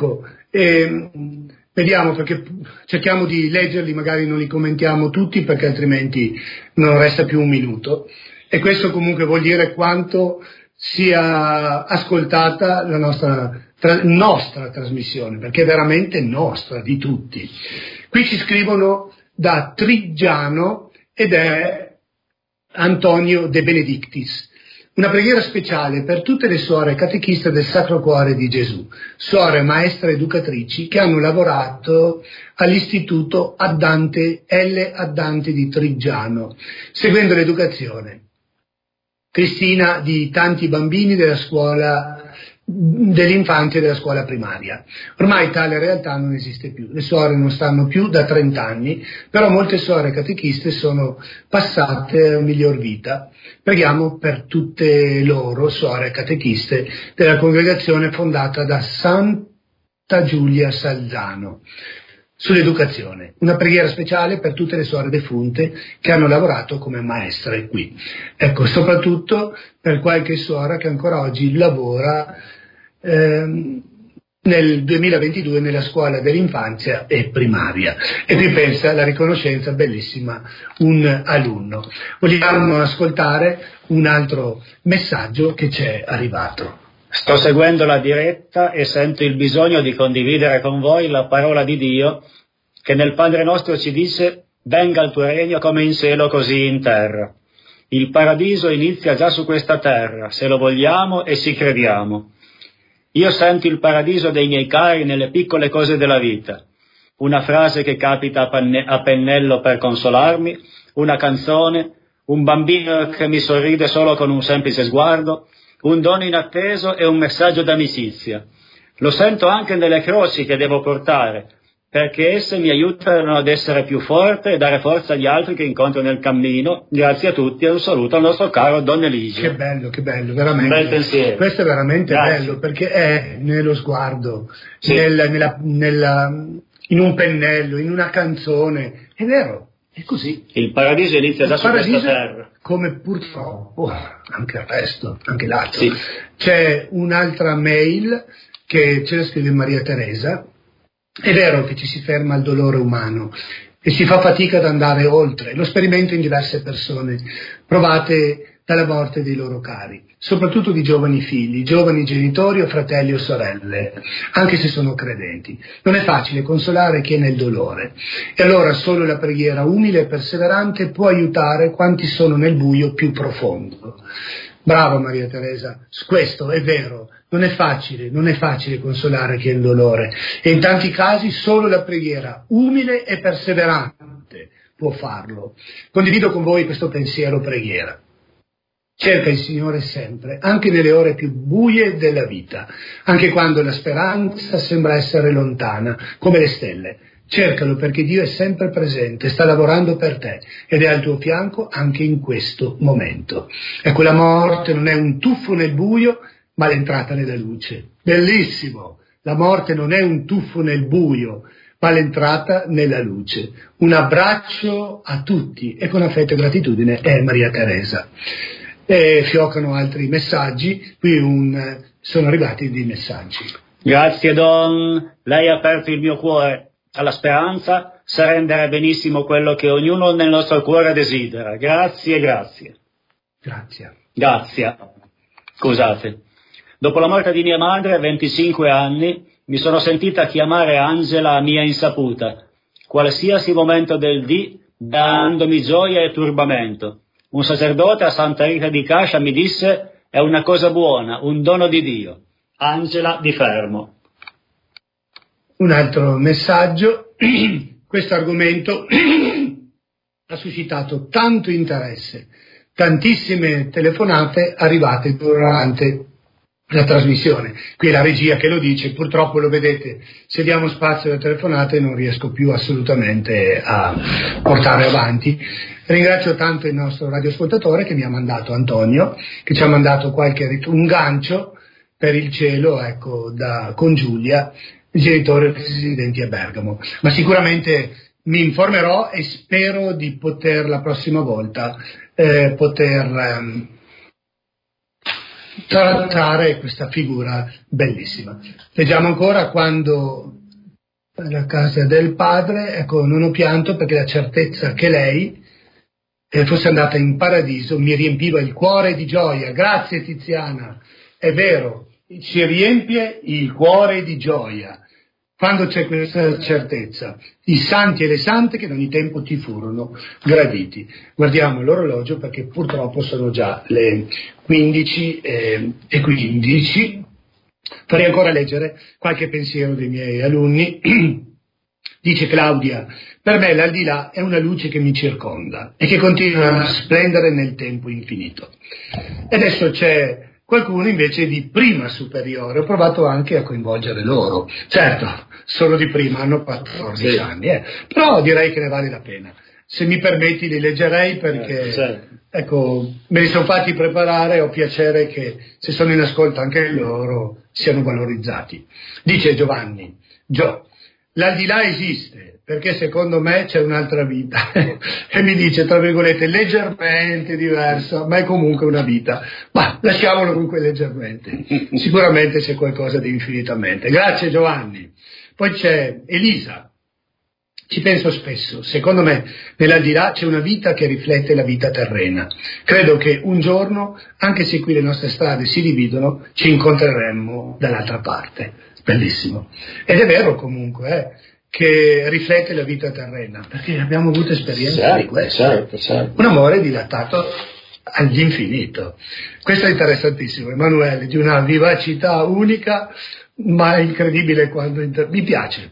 Vediamo, perché cerchiamo di leggerli, magari non li commentiamo tutti perché altrimenti non resta più un minuto, e questo comunque vuol dire quanto sia ascoltata la nostra trasmissione, perché è veramente nostra, di tutti. Qui ci scrivono da Triggiano ed è Antonio De Benedictis. Una preghiera speciale per tutte le suore catechiste del Sacro Cuore di Gesù, suore maestre educatrici che hanno lavorato all'istituto Addante di Triggiano, seguendo l'educazione cristina di tanti bambini della scuola dell'infanzia e della scuola primaria. Ormai tale realtà non esiste più, le suore non stanno più da 30 anni, però molte suore catechiste sono passate a miglior vita. Preghiamo per tutte loro, suore catechiste della congregazione fondata da Santa Giulia Salzano, sull'educazione. Una preghiera speciale per tutte le suore defunte che hanno lavorato come maestre qui. Soprattutto per qualche suora che ancora oggi lavora nel 2022 nella scuola dell'infanzia e primaria. E qui pensa alla riconoscenza bellissima un alunno. Vogliamo ascoltare un altro messaggio che ci è arrivato. Sto seguendo la diretta e sento il bisogno di condividere con voi la parola di Dio che nel Padre nostro ci dice: venga il tuo regno come in cielo così in terra. Il paradiso inizia già su questa terra, se lo vogliamo e ci crediamo. Io sento il paradiso dei miei cari nelle piccole cose della vita. una frase che capita a pennello per consolarmi, una canzone, un bambino che mi sorride solo con un semplice sguardo, un dono inatteso e un messaggio d'amicizia. Lo sento anche nelle croci che devo portare, perché esse mi aiutano ad essere più forte e dare forza agli altri che incontro nel cammino. Grazie a tutti e un saluto al nostro caro Don Eligio. Che bello, veramente. Un bel pensiero. Questo è veramente bello, perché è nello sguardo, sì, in un pennello, in una canzone. È vero, è così. Il paradiso inizia già su questa terra. Come purtroppo anche il resto, anche l'altro. Sì. C'è un'altra mail che ce la scrive Maria Teresa. È vero che ci si ferma al dolore umano e si fa fatica ad andare oltre. Lo sperimento in diverse persone provate dalla morte dei loro cari, soprattutto di giovani figli, giovani genitori o fratelli o sorelle, anche se sono credenti. Non è facile consolare chi è nel dolore, e allora solo la preghiera umile e perseverante può aiutare quanti sono nel buio più profondo. Brava Maria Teresa, questo è vero, non è facile consolare chi è in dolore, e in tanti casi solo la preghiera umile e perseverante può farlo. Condivido con voi questo pensiero preghiera. Cerca il Signore sempre, anche nelle ore più buie della vita, anche quando la speranza sembra essere lontana, come le stelle. Cercalo, perché Dio è sempre presente, sta lavorando per te ed è al tuo fianco anche in questo momento. Ecco, la morte non è un tuffo nel buio, ma l'entrata nella luce. Bellissimo! La morte non è un tuffo nel buio, ma l'entrata nella luce. Un abbraccio a tutti e con affetto e gratitudine è Maria Teresa. E fioccano altri messaggi, qui sono arrivati dei messaggi. Grazie Don, lei ha aperto il mio cuore alla speranza, sa rendere benissimo quello che ognuno nel nostro cuore desidera. Grazie. Scusate. Dopo la morte di mia madre, a 25 anni, mi sono sentita chiamare Angela a mia insaputa, qualsiasi momento del dì, dandomi gioia e turbamento. Un sacerdote a Santa Rita di Cascia mi disse: è una cosa buona, un dono di Dio. Angela di Fermo. Un altro messaggio. Questo argomento ha suscitato tanto interesse, tantissime telefonate arrivate durante la trasmissione. Qui è la regia che lo dice, purtroppo lo vedete, se diamo spazio alle telefonate non riesco più assolutamente a portare avanti. Ringrazio tanto il nostro radioascoltatore che mi ha mandato, Antonio, che ci ha mandato un gancio per il cielo, ecco, con Giulia, i genitori residenti a Bergamo. Ma sicuramente mi informerò e spero di poter la prossima volta trattare questa figura bellissima. Leggiamo ancora: quando alla casa del padre, ecco, non ho pianto perché la certezza che lei fosse andata in paradiso mi riempiva il cuore di gioia. Grazie Tiziana, è vero, ci riempie il cuore di gioia quando c'è questa certezza. I santi e le sante che in ogni tempo ti furono graditi. Guardiamo l'orologio perché purtroppo sono già le 15:15. Farei ancora leggere qualche pensiero dei miei alunni. Dice Claudia: per me l'aldilà è una luce che mi circonda e che continua a splendere nel tempo infinito. E adesso c'è qualcuno invece di prima superiore, ho provato anche a coinvolgere loro. Certo, solo di prima, hanno 14 anni, però direi che ne vale la pena. Se mi permetti li leggerei perché, ecco, me li sono fatti preparare e ho piacere che, se sono in ascolto anche loro, siano valorizzati. Dice Giovanni: l'aldilà esiste perché secondo me c'è un'altra vita e mi dice, tra virgolette, leggermente diversa, ma è comunque una vita. Ma lasciamolo comunque leggermente, sicuramente c'è qualcosa di infinitamente. Grazie Giovanni. Poi c'è Elisa: ci penso spesso, secondo me nell'aldilà c'è una vita che riflette la vita terrena. Credo che un giorno, anche se qui le nostre strade si dividono, ci incontreremmo dall'altra parte. Bellissimo. Ed è vero comunque, che riflette la vita terrena, perché abbiamo avuto esperienza di questo. Certo. Un amore dilatato all'infinito. Questo è interessantissimo, Emanuele, di una vivacità unica, ma incredibile quando mi piace.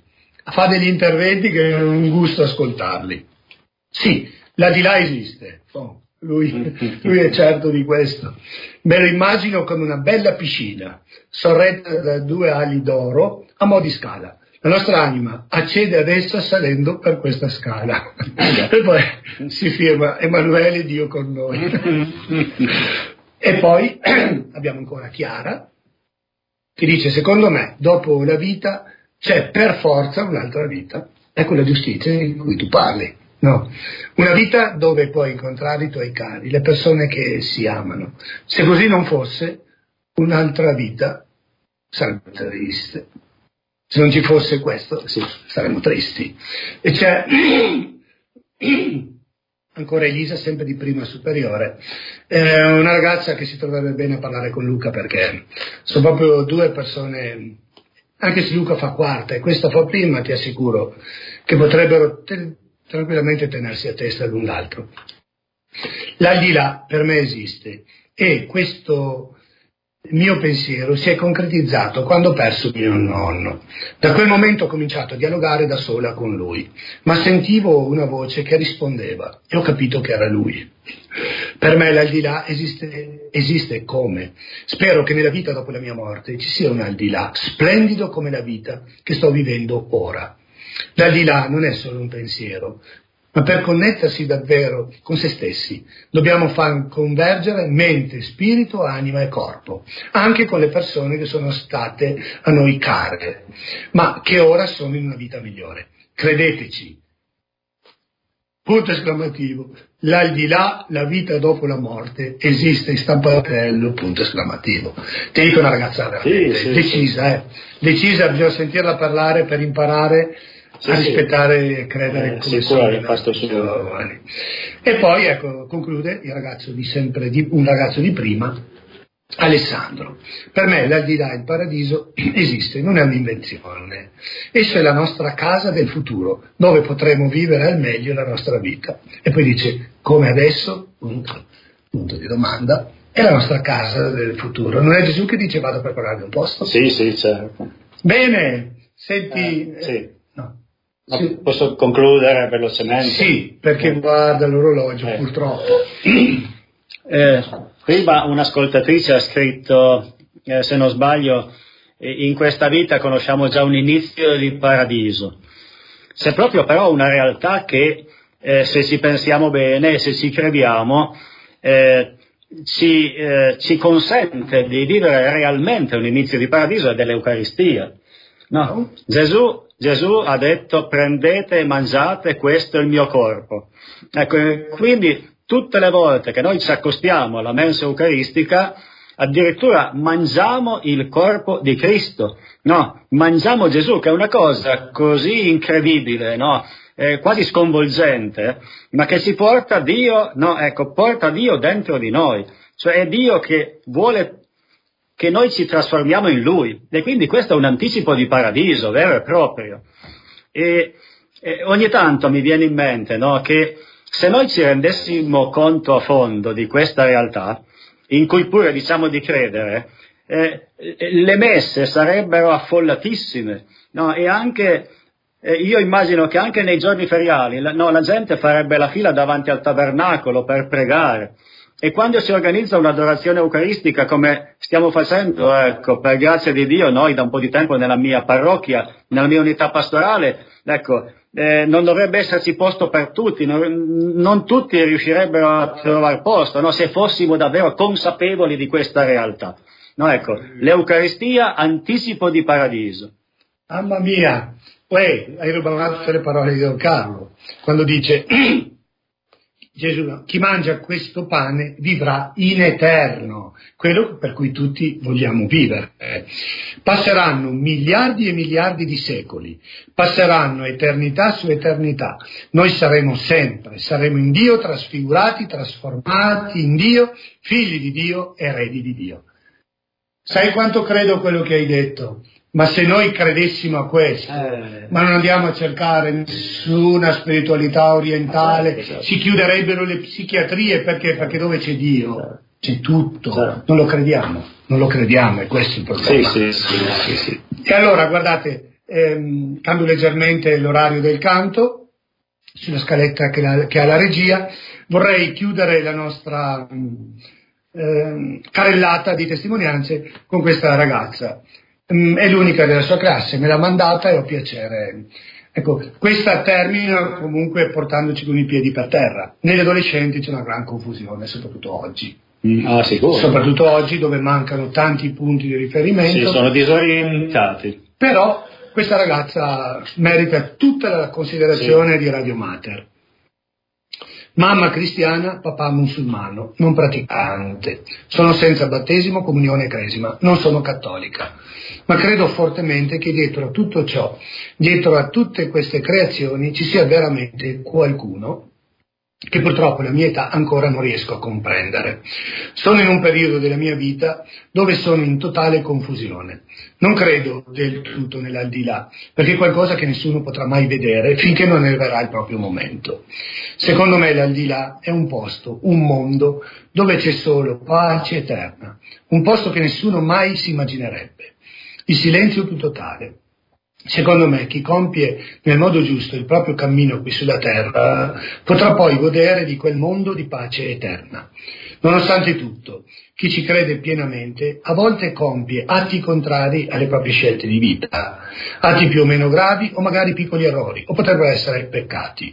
fa degli interventi che è un gusto ascoltarli. Sì, l'aldilà esiste, lui è certo di questo. Me lo immagino come una bella piscina sorretta da 2 ali d'oro a mo' di scala. La nostra anima accede ad essa salendo per questa scala. E poi si firma Emanuele, Dio con noi. E poi abbiamo ancora Chiara, che dice: secondo me dopo la vita c'è per forza un'altra vita. È quella giustizia di cui tu parli, no? Una vita dove puoi incontrare i tuoi cari, le persone che si amano. Se così non fosse, un'altra vita sarebbe triste. Se non ci fosse questo, sì, saremmo tristi. E c'è ancora Elisa, sempre di prima superiore, una ragazza che si troverebbe bene a parlare con Luca, perché sono proprio 2 persone, anche se Luca fa quarta e questa fa prima, ti assicuro che potrebbero tranquillamente tenersi a testa l'un l'altro. L'aldilà per me esiste, e questo mio pensiero si è concretizzato quando ho perso mio nonno. Da quel momento ho cominciato a dialogare da sola con lui, ma sentivo una voce che rispondeva e ho capito che era lui. Per me l'aldilà esiste come? Spero che nella vita dopo la mia morte ci sia un aldilà splendido come la vita che sto vivendo ora. L'aldilà non è solo un pensiero, ma per connettersi davvero con se stessi dobbiamo far convergere mente, spirito, anima e corpo, anche con le persone che sono state a noi care, ma che ora sono in una vita migliore. Credeteci. Punto esclamativo. L'aldilà, la vita dopo la morte, esiste in stampatello, punto esclamativo. Ti dico, una ragazza veramente decisa, decisa, bisogna sentirla parlare per imparare a rispettare e credere come sono i nostri giovani. E poi, ecco, conclude il ragazzo di sempre, un ragazzo di prima, Alessandro. Per me l'aldilà, il paradiso, esiste, non è un'invenzione. Esso è la nostra casa del futuro, dove potremo vivere al meglio la nostra vita. E poi dice, come adesso, punto di domanda, è la nostra casa del futuro. Non è Gesù che dice vado a prepararvi un posto? Sì, certo. Bene, senti... sì. Sì. Posso concludere velocemente? Sì, perché guarda l'orologio, purtroppo. Prima un'ascoltatrice ha scritto, se non sbaglio, in questa vita conosciamo già un inizio di paradiso. C'è proprio però una realtà che, se ci pensiamo bene, se ci crediamo, ci consente di vivere realmente un inizio di paradiso, ed è l'Eucaristia. No? Gesù ha detto: prendete e mangiate, questo è il mio corpo. Ecco, quindi tutte le volte che noi ci accostiamo alla mensa eucaristica, addirittura mangiamo il corpo di Cristo, no? Mangiamo Gesù, che è una cosa così incredibile, no? Quasi sconvolgente, ma che ci porta Dio, no? Ecco, porta Dio dentro di noi, cioè è Dio che vuole che noi ci trasformiamo in Lui, e quindi questo è un anticipo di paradiso vero e proprio. E ogni tanto mi viene in mente, no, che se noi ci rendessimo conto a fondo di questa realtà, in cui pure diciamo di credere, le messe sarebbero affollatissime, no? E anche io immagino che anche nei giorni feriali la gente farebbe la fila davanti al tabernacolo per pregare. E quando si organizza un'adorazione eucaristica come stiamo facendo, ecco, per grazia di Dio, noi da un po' di tempo nella mia parrocchia, nella mia unità pastorale, ecco, non dovrebbe esserci posto per tutti, non tutti riuscirebbero a trovare posto, no? Se fossimo davvero consapevoli di questa realtà. No, ecco, l'Eucaristia, anticipo di paradiso. Mamma mia, hai rubato le parole di Don Carlo, quando dice... Gesù, chi mangia questo pane vivrà in eterno, quello per cui tutti vogliamo vivere. Passeranno miliardi e miliardi di secoli, passeranno eternità su eternità. Noi saremo in Dio, trasfigurati, trasformati in Dio, figli di Dio, eredi di Dio. Sai quanto credo a quello che hai detto? Ma se noi credessimo a questo, ma non andiamo a cercare nessuna spiritualità orientale, si chiuderebbero le psichiatrie, perché dove c'è Dio c'è tutto, non lo crediamo, e questo è il problema. Sì. E allora, guardate, cambio leggermente l'orario del canto sulla scaletta che ha la regia. Vorrei chiudere la nostra carrellata di testimonianze con questa ragazza. È l'unica della sua classe, me l'ha mandata e ho piacere. Ecco, questa termina comunque portandoci con i piedi per terra. Negli adolescenti c'è una gran confusione, soprattutto oggi. Sicuro. Soprattutto oggi, dove mancano tanti punti di riferimento. Sì, sono disorientati. Però questa ragazza merita tutta la considerazione di Radio Mater. Mamma cristiana, papà musulmano, non praticante. Sono senza battesimo, comunione e cresima. Non sono cattolica. Ma credo fortemente che dietro a tutto ciò, dietro a tutte queste creazioni, ci sia veramente qualcuno che purtroppo alla mia età ancora non riesco a comprendere. Sono in un periodo della mia vita dove sono in totale confusione. Non credo del tutto nell'aldilà, perché è qualcosa che nessuno potrà mai vedere finché non arriverà il proprio momento. Secondo me l'aldilà è un posto, un mondo, dove c'è solo pace eterna, un posto che nessuno mai si immaginerebbe. Il silenzio più totale. Secondo me chi compie nel modo giusto il proprio cammino qui sulla terra potrà poi godere di quel mondo di pace eterna. Nonostante tutto, chi ci crede pienamente a volte compie atti contrari alle proprie scelte di vita, atti più o meno gravi o magari piccoli errori, o potrebbero essere peccati.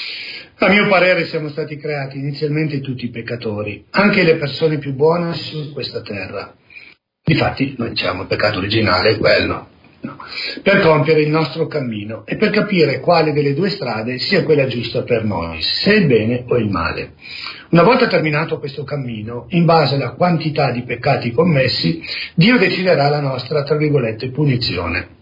A mio parere siamo stati creati inizialmente tutti peccatori, anche le persone più buone su questa terra. Difatti noi diciamo il peccato originale è quello. No. Per compiere il nostro cammino e per capire quale delle due strade sia quella giusta per noi, se il bene o il male. Una volta terminato questo cammino, in base alla quantità di peccati commessi, Dio deciderà la nostra, tra virgolette, punizione.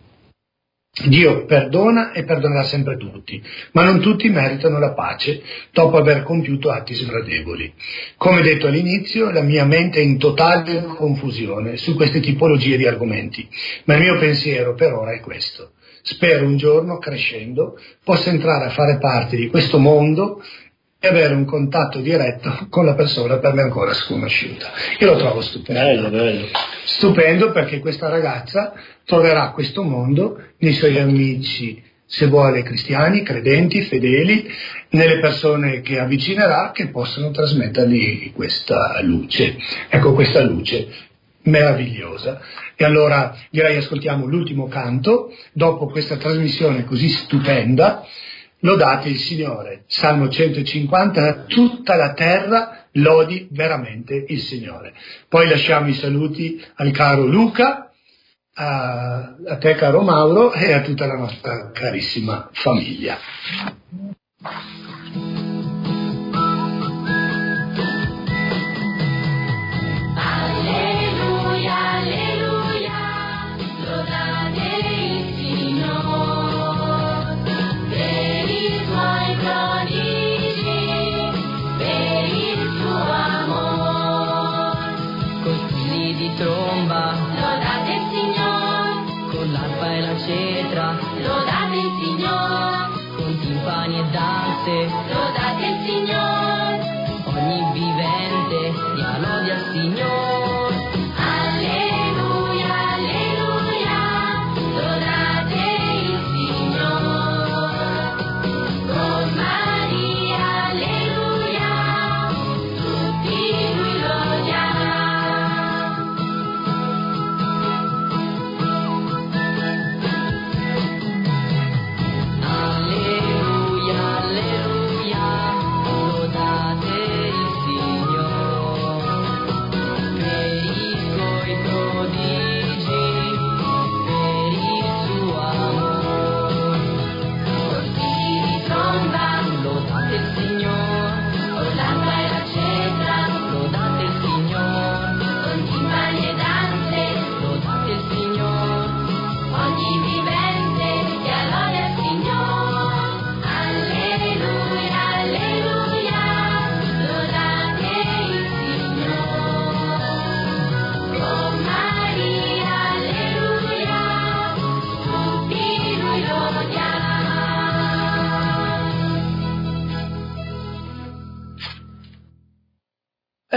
Dio perdona e perdonerà sempre tutti, ma non tutti meritano la pace dopo aver compiuto atti sgradevoli. Come detto all'inizio, la mia mente è in totale confusione su queste tipologie di argomenti, ma il mio pensiero per ora è questo. Spero un giorno, crescendo, possa entrare a fare parte di questo mondo e avere un contatto diretto con la persona per me ancora sconosciuta. Io lo trovo stupendo. Bello. Stupendo, perché questa ragazza troverà questo mondo nei suoi amici, se vuole cristiani, credenti, fedeli, nelle persone che avvicinerà, che possono trasmettergli questa luce. Ecco, questa luce meravigliosa. E allora direi ascoltiamo l'ultimo canto dopo questa trasmissione così stupenda. Lodate il Signore, Salmo 150, tutta la terra lodi veramente il Signore. Poi lasciamo i saluti al caro Luca, a te caro Mauro e a tutta la nostra carissima famiglia. Lodate il Signore, con timpani e danze, lodate il Signore, ogni vivente dia lode al Signore. Alleluia, alleluia, lodate il Signore, con Maria, alleluia, tutti lui lodiamo. Alleluia, lodate il Signore.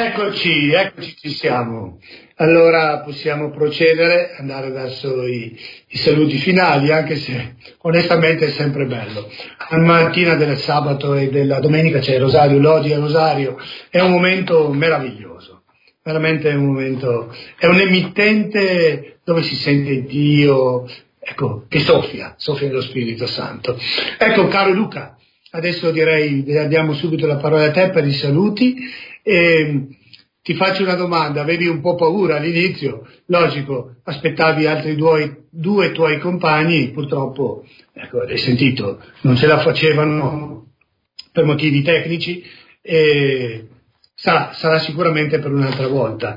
Eccoci, ci siamo. Allora possiamo procedere, andare verso i saluti finali, anche se onestamente è sempre bello. La mattina del sabato e della domenica c'è il rosario, lodi e rosario, è un momento meraviglioso, veramente è un momento, è un emittente dove si sente Dio, ecco, che soffia nello Spirito Santo. Ecco, caro Luca, adesso direi diamo subito la parola a te per i saluti e ti faccio una domanda. Avevi un po' paura all'inizio, logico, aspettavi altri due tuoi compagni, purtroppo, ecco, hai sentito, non ce la facevano per motivi tecnici e sarà sicuramente per un'altra volta.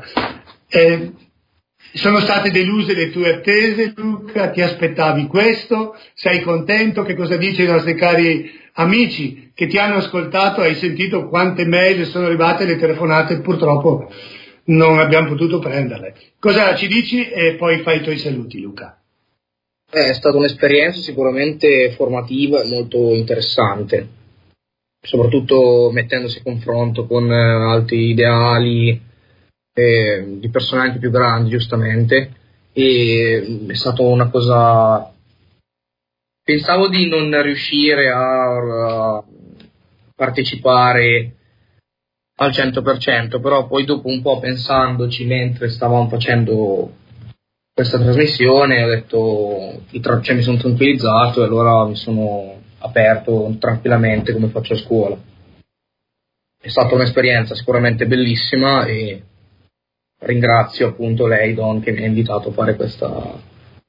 Sono state deluse le tue attese, Luca? Ti aspettavi questo? Sei contento? Che cosa dici ai nostri cari amici che ti hanno ascoltato? Hai sentito quante mail sono arrivate, le telefonate? Purtroppo non abbiamo potuto prenderle. Cosa ci dici? E poi fai i tuoi saluti, Luca. È stata un'esperienza sicuramente formativa e molto interessante, soprattutto mettendosi a confronto con altri ideali di persone anche più grandi, giustamente, e è stata una cosa. Pensavo di non riuscire a partecipare al 100%, però poi dopo un po' pensandoci mentre stavamo facendo questa trasmissione ho detto, mi sono tranquillizzato e allora mi sono aperto tranquillamente come faccio a scuola. È stata un'esperienza sicuramente bellissima e ringrazio appunto lei, Don, che mi ha invitato a fare questa.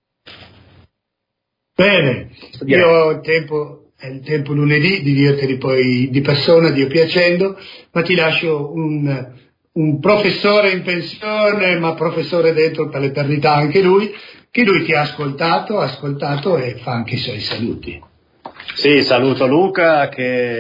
Bene, io ho il tempo lunedì di dirteli poi di persona, Dio piacendo, ma ti lascio un professore in pensione, ma professore dentro per l'eternità anche lui, che lui ti ha ascoltato e fa anche i suoi saluti. Sì, saluto Luca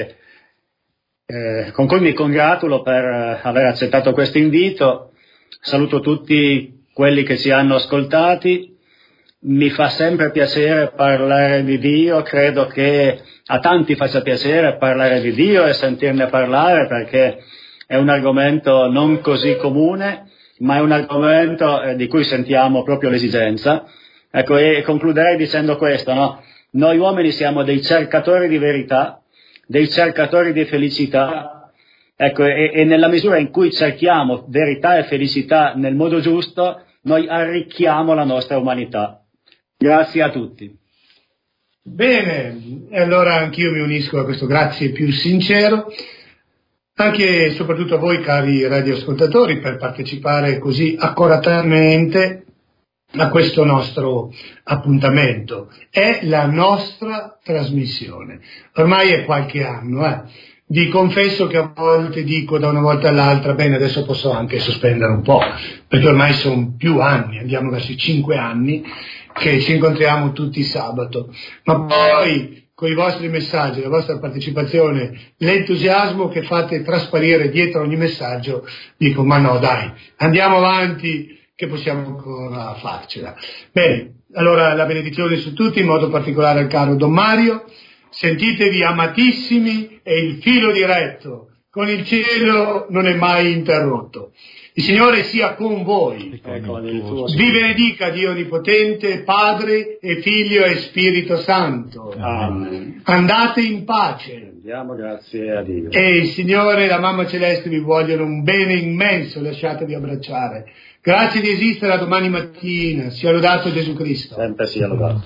con cui mi congratulo per aver accettato questo invito. Saluto tutti quelli che ci hanno ascoltati, mi fa sempre piacere parlare di Dio, credo che a tanti faccia piacere parlare di Dio e sentirne parlare perché è un argomento non così comune, ma è un argomento di cui sentiamo proprio l'esigenza. Ecco, e concluderei dicendo questo, no? Noi uomini siamo dei cercatori di verità, dei cercatori di felicità. Ecco, e nella misura in cui cerchiamo verità e felicità nel modo giusto, noi arricchiamo la nostra umanità. Grazie a tutti. Bene, e allora anch'io mi unisco a questo grazie più sincero, anche e soprattutto a voi cari radioascoltatori per partecipare così accoratamente a questo nostro appuntamento. È la nostra trasmissione, ormai è qualche anno, Vi confesso che a volte dico da una volta all'altra, bene, adesso posso anche sospendere un po', perché ormai sono più anni, andiamo verso i 5 anni, che ci incontriamo tutti sabato. Ma poi, con i vostri messaggi, la vostra partecipazione, l'entusiasmo che fate trasparire dietro ogni messaggio, dico, ma no, dai, andiamo avanti, che possiamo ancora farcela. Bene, allora la benedizione su tutti, in modo particolare al caro Don Mario. Sentitevi amatissimi e il filo diretto con il cielo non è mai interrotto. Il Signore sia con voi. Vi benedica Dio Onnipotente, Padre e Figlio e Spirito Santo. Amen. Andate in pace. Diamo grazie a Dio. E il Signore e la Mamma Celeste vi vogliono un bene immenso, lasciatevi abbracciare. Grazie di esistere, a domani mattina. Sia lodato Gesù Cristo. Sempre sia lodato.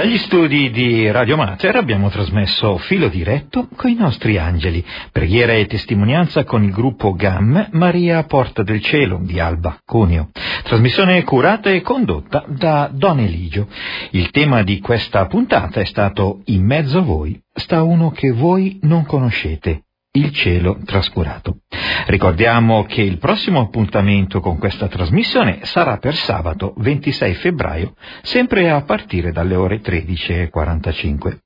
Dagli studi di Radio Mater abbiamo trasmesso Filo diretto con i nostri angeli, preghiera e testimonianza con il gruppo GAM Maria Porta del Cielo di Alba, Cuneo. Trasmissione curata e condotta da Don Eligio. Il tema di questa puntata è stato In mezzo a voi sta uno che voi non conoscete, il cielo trascurato. Ricordiamo che il prossimo appuntamento con questa trasmissione sarà per sabato 26 febbraio, sempre a partire dalle ore 13:45.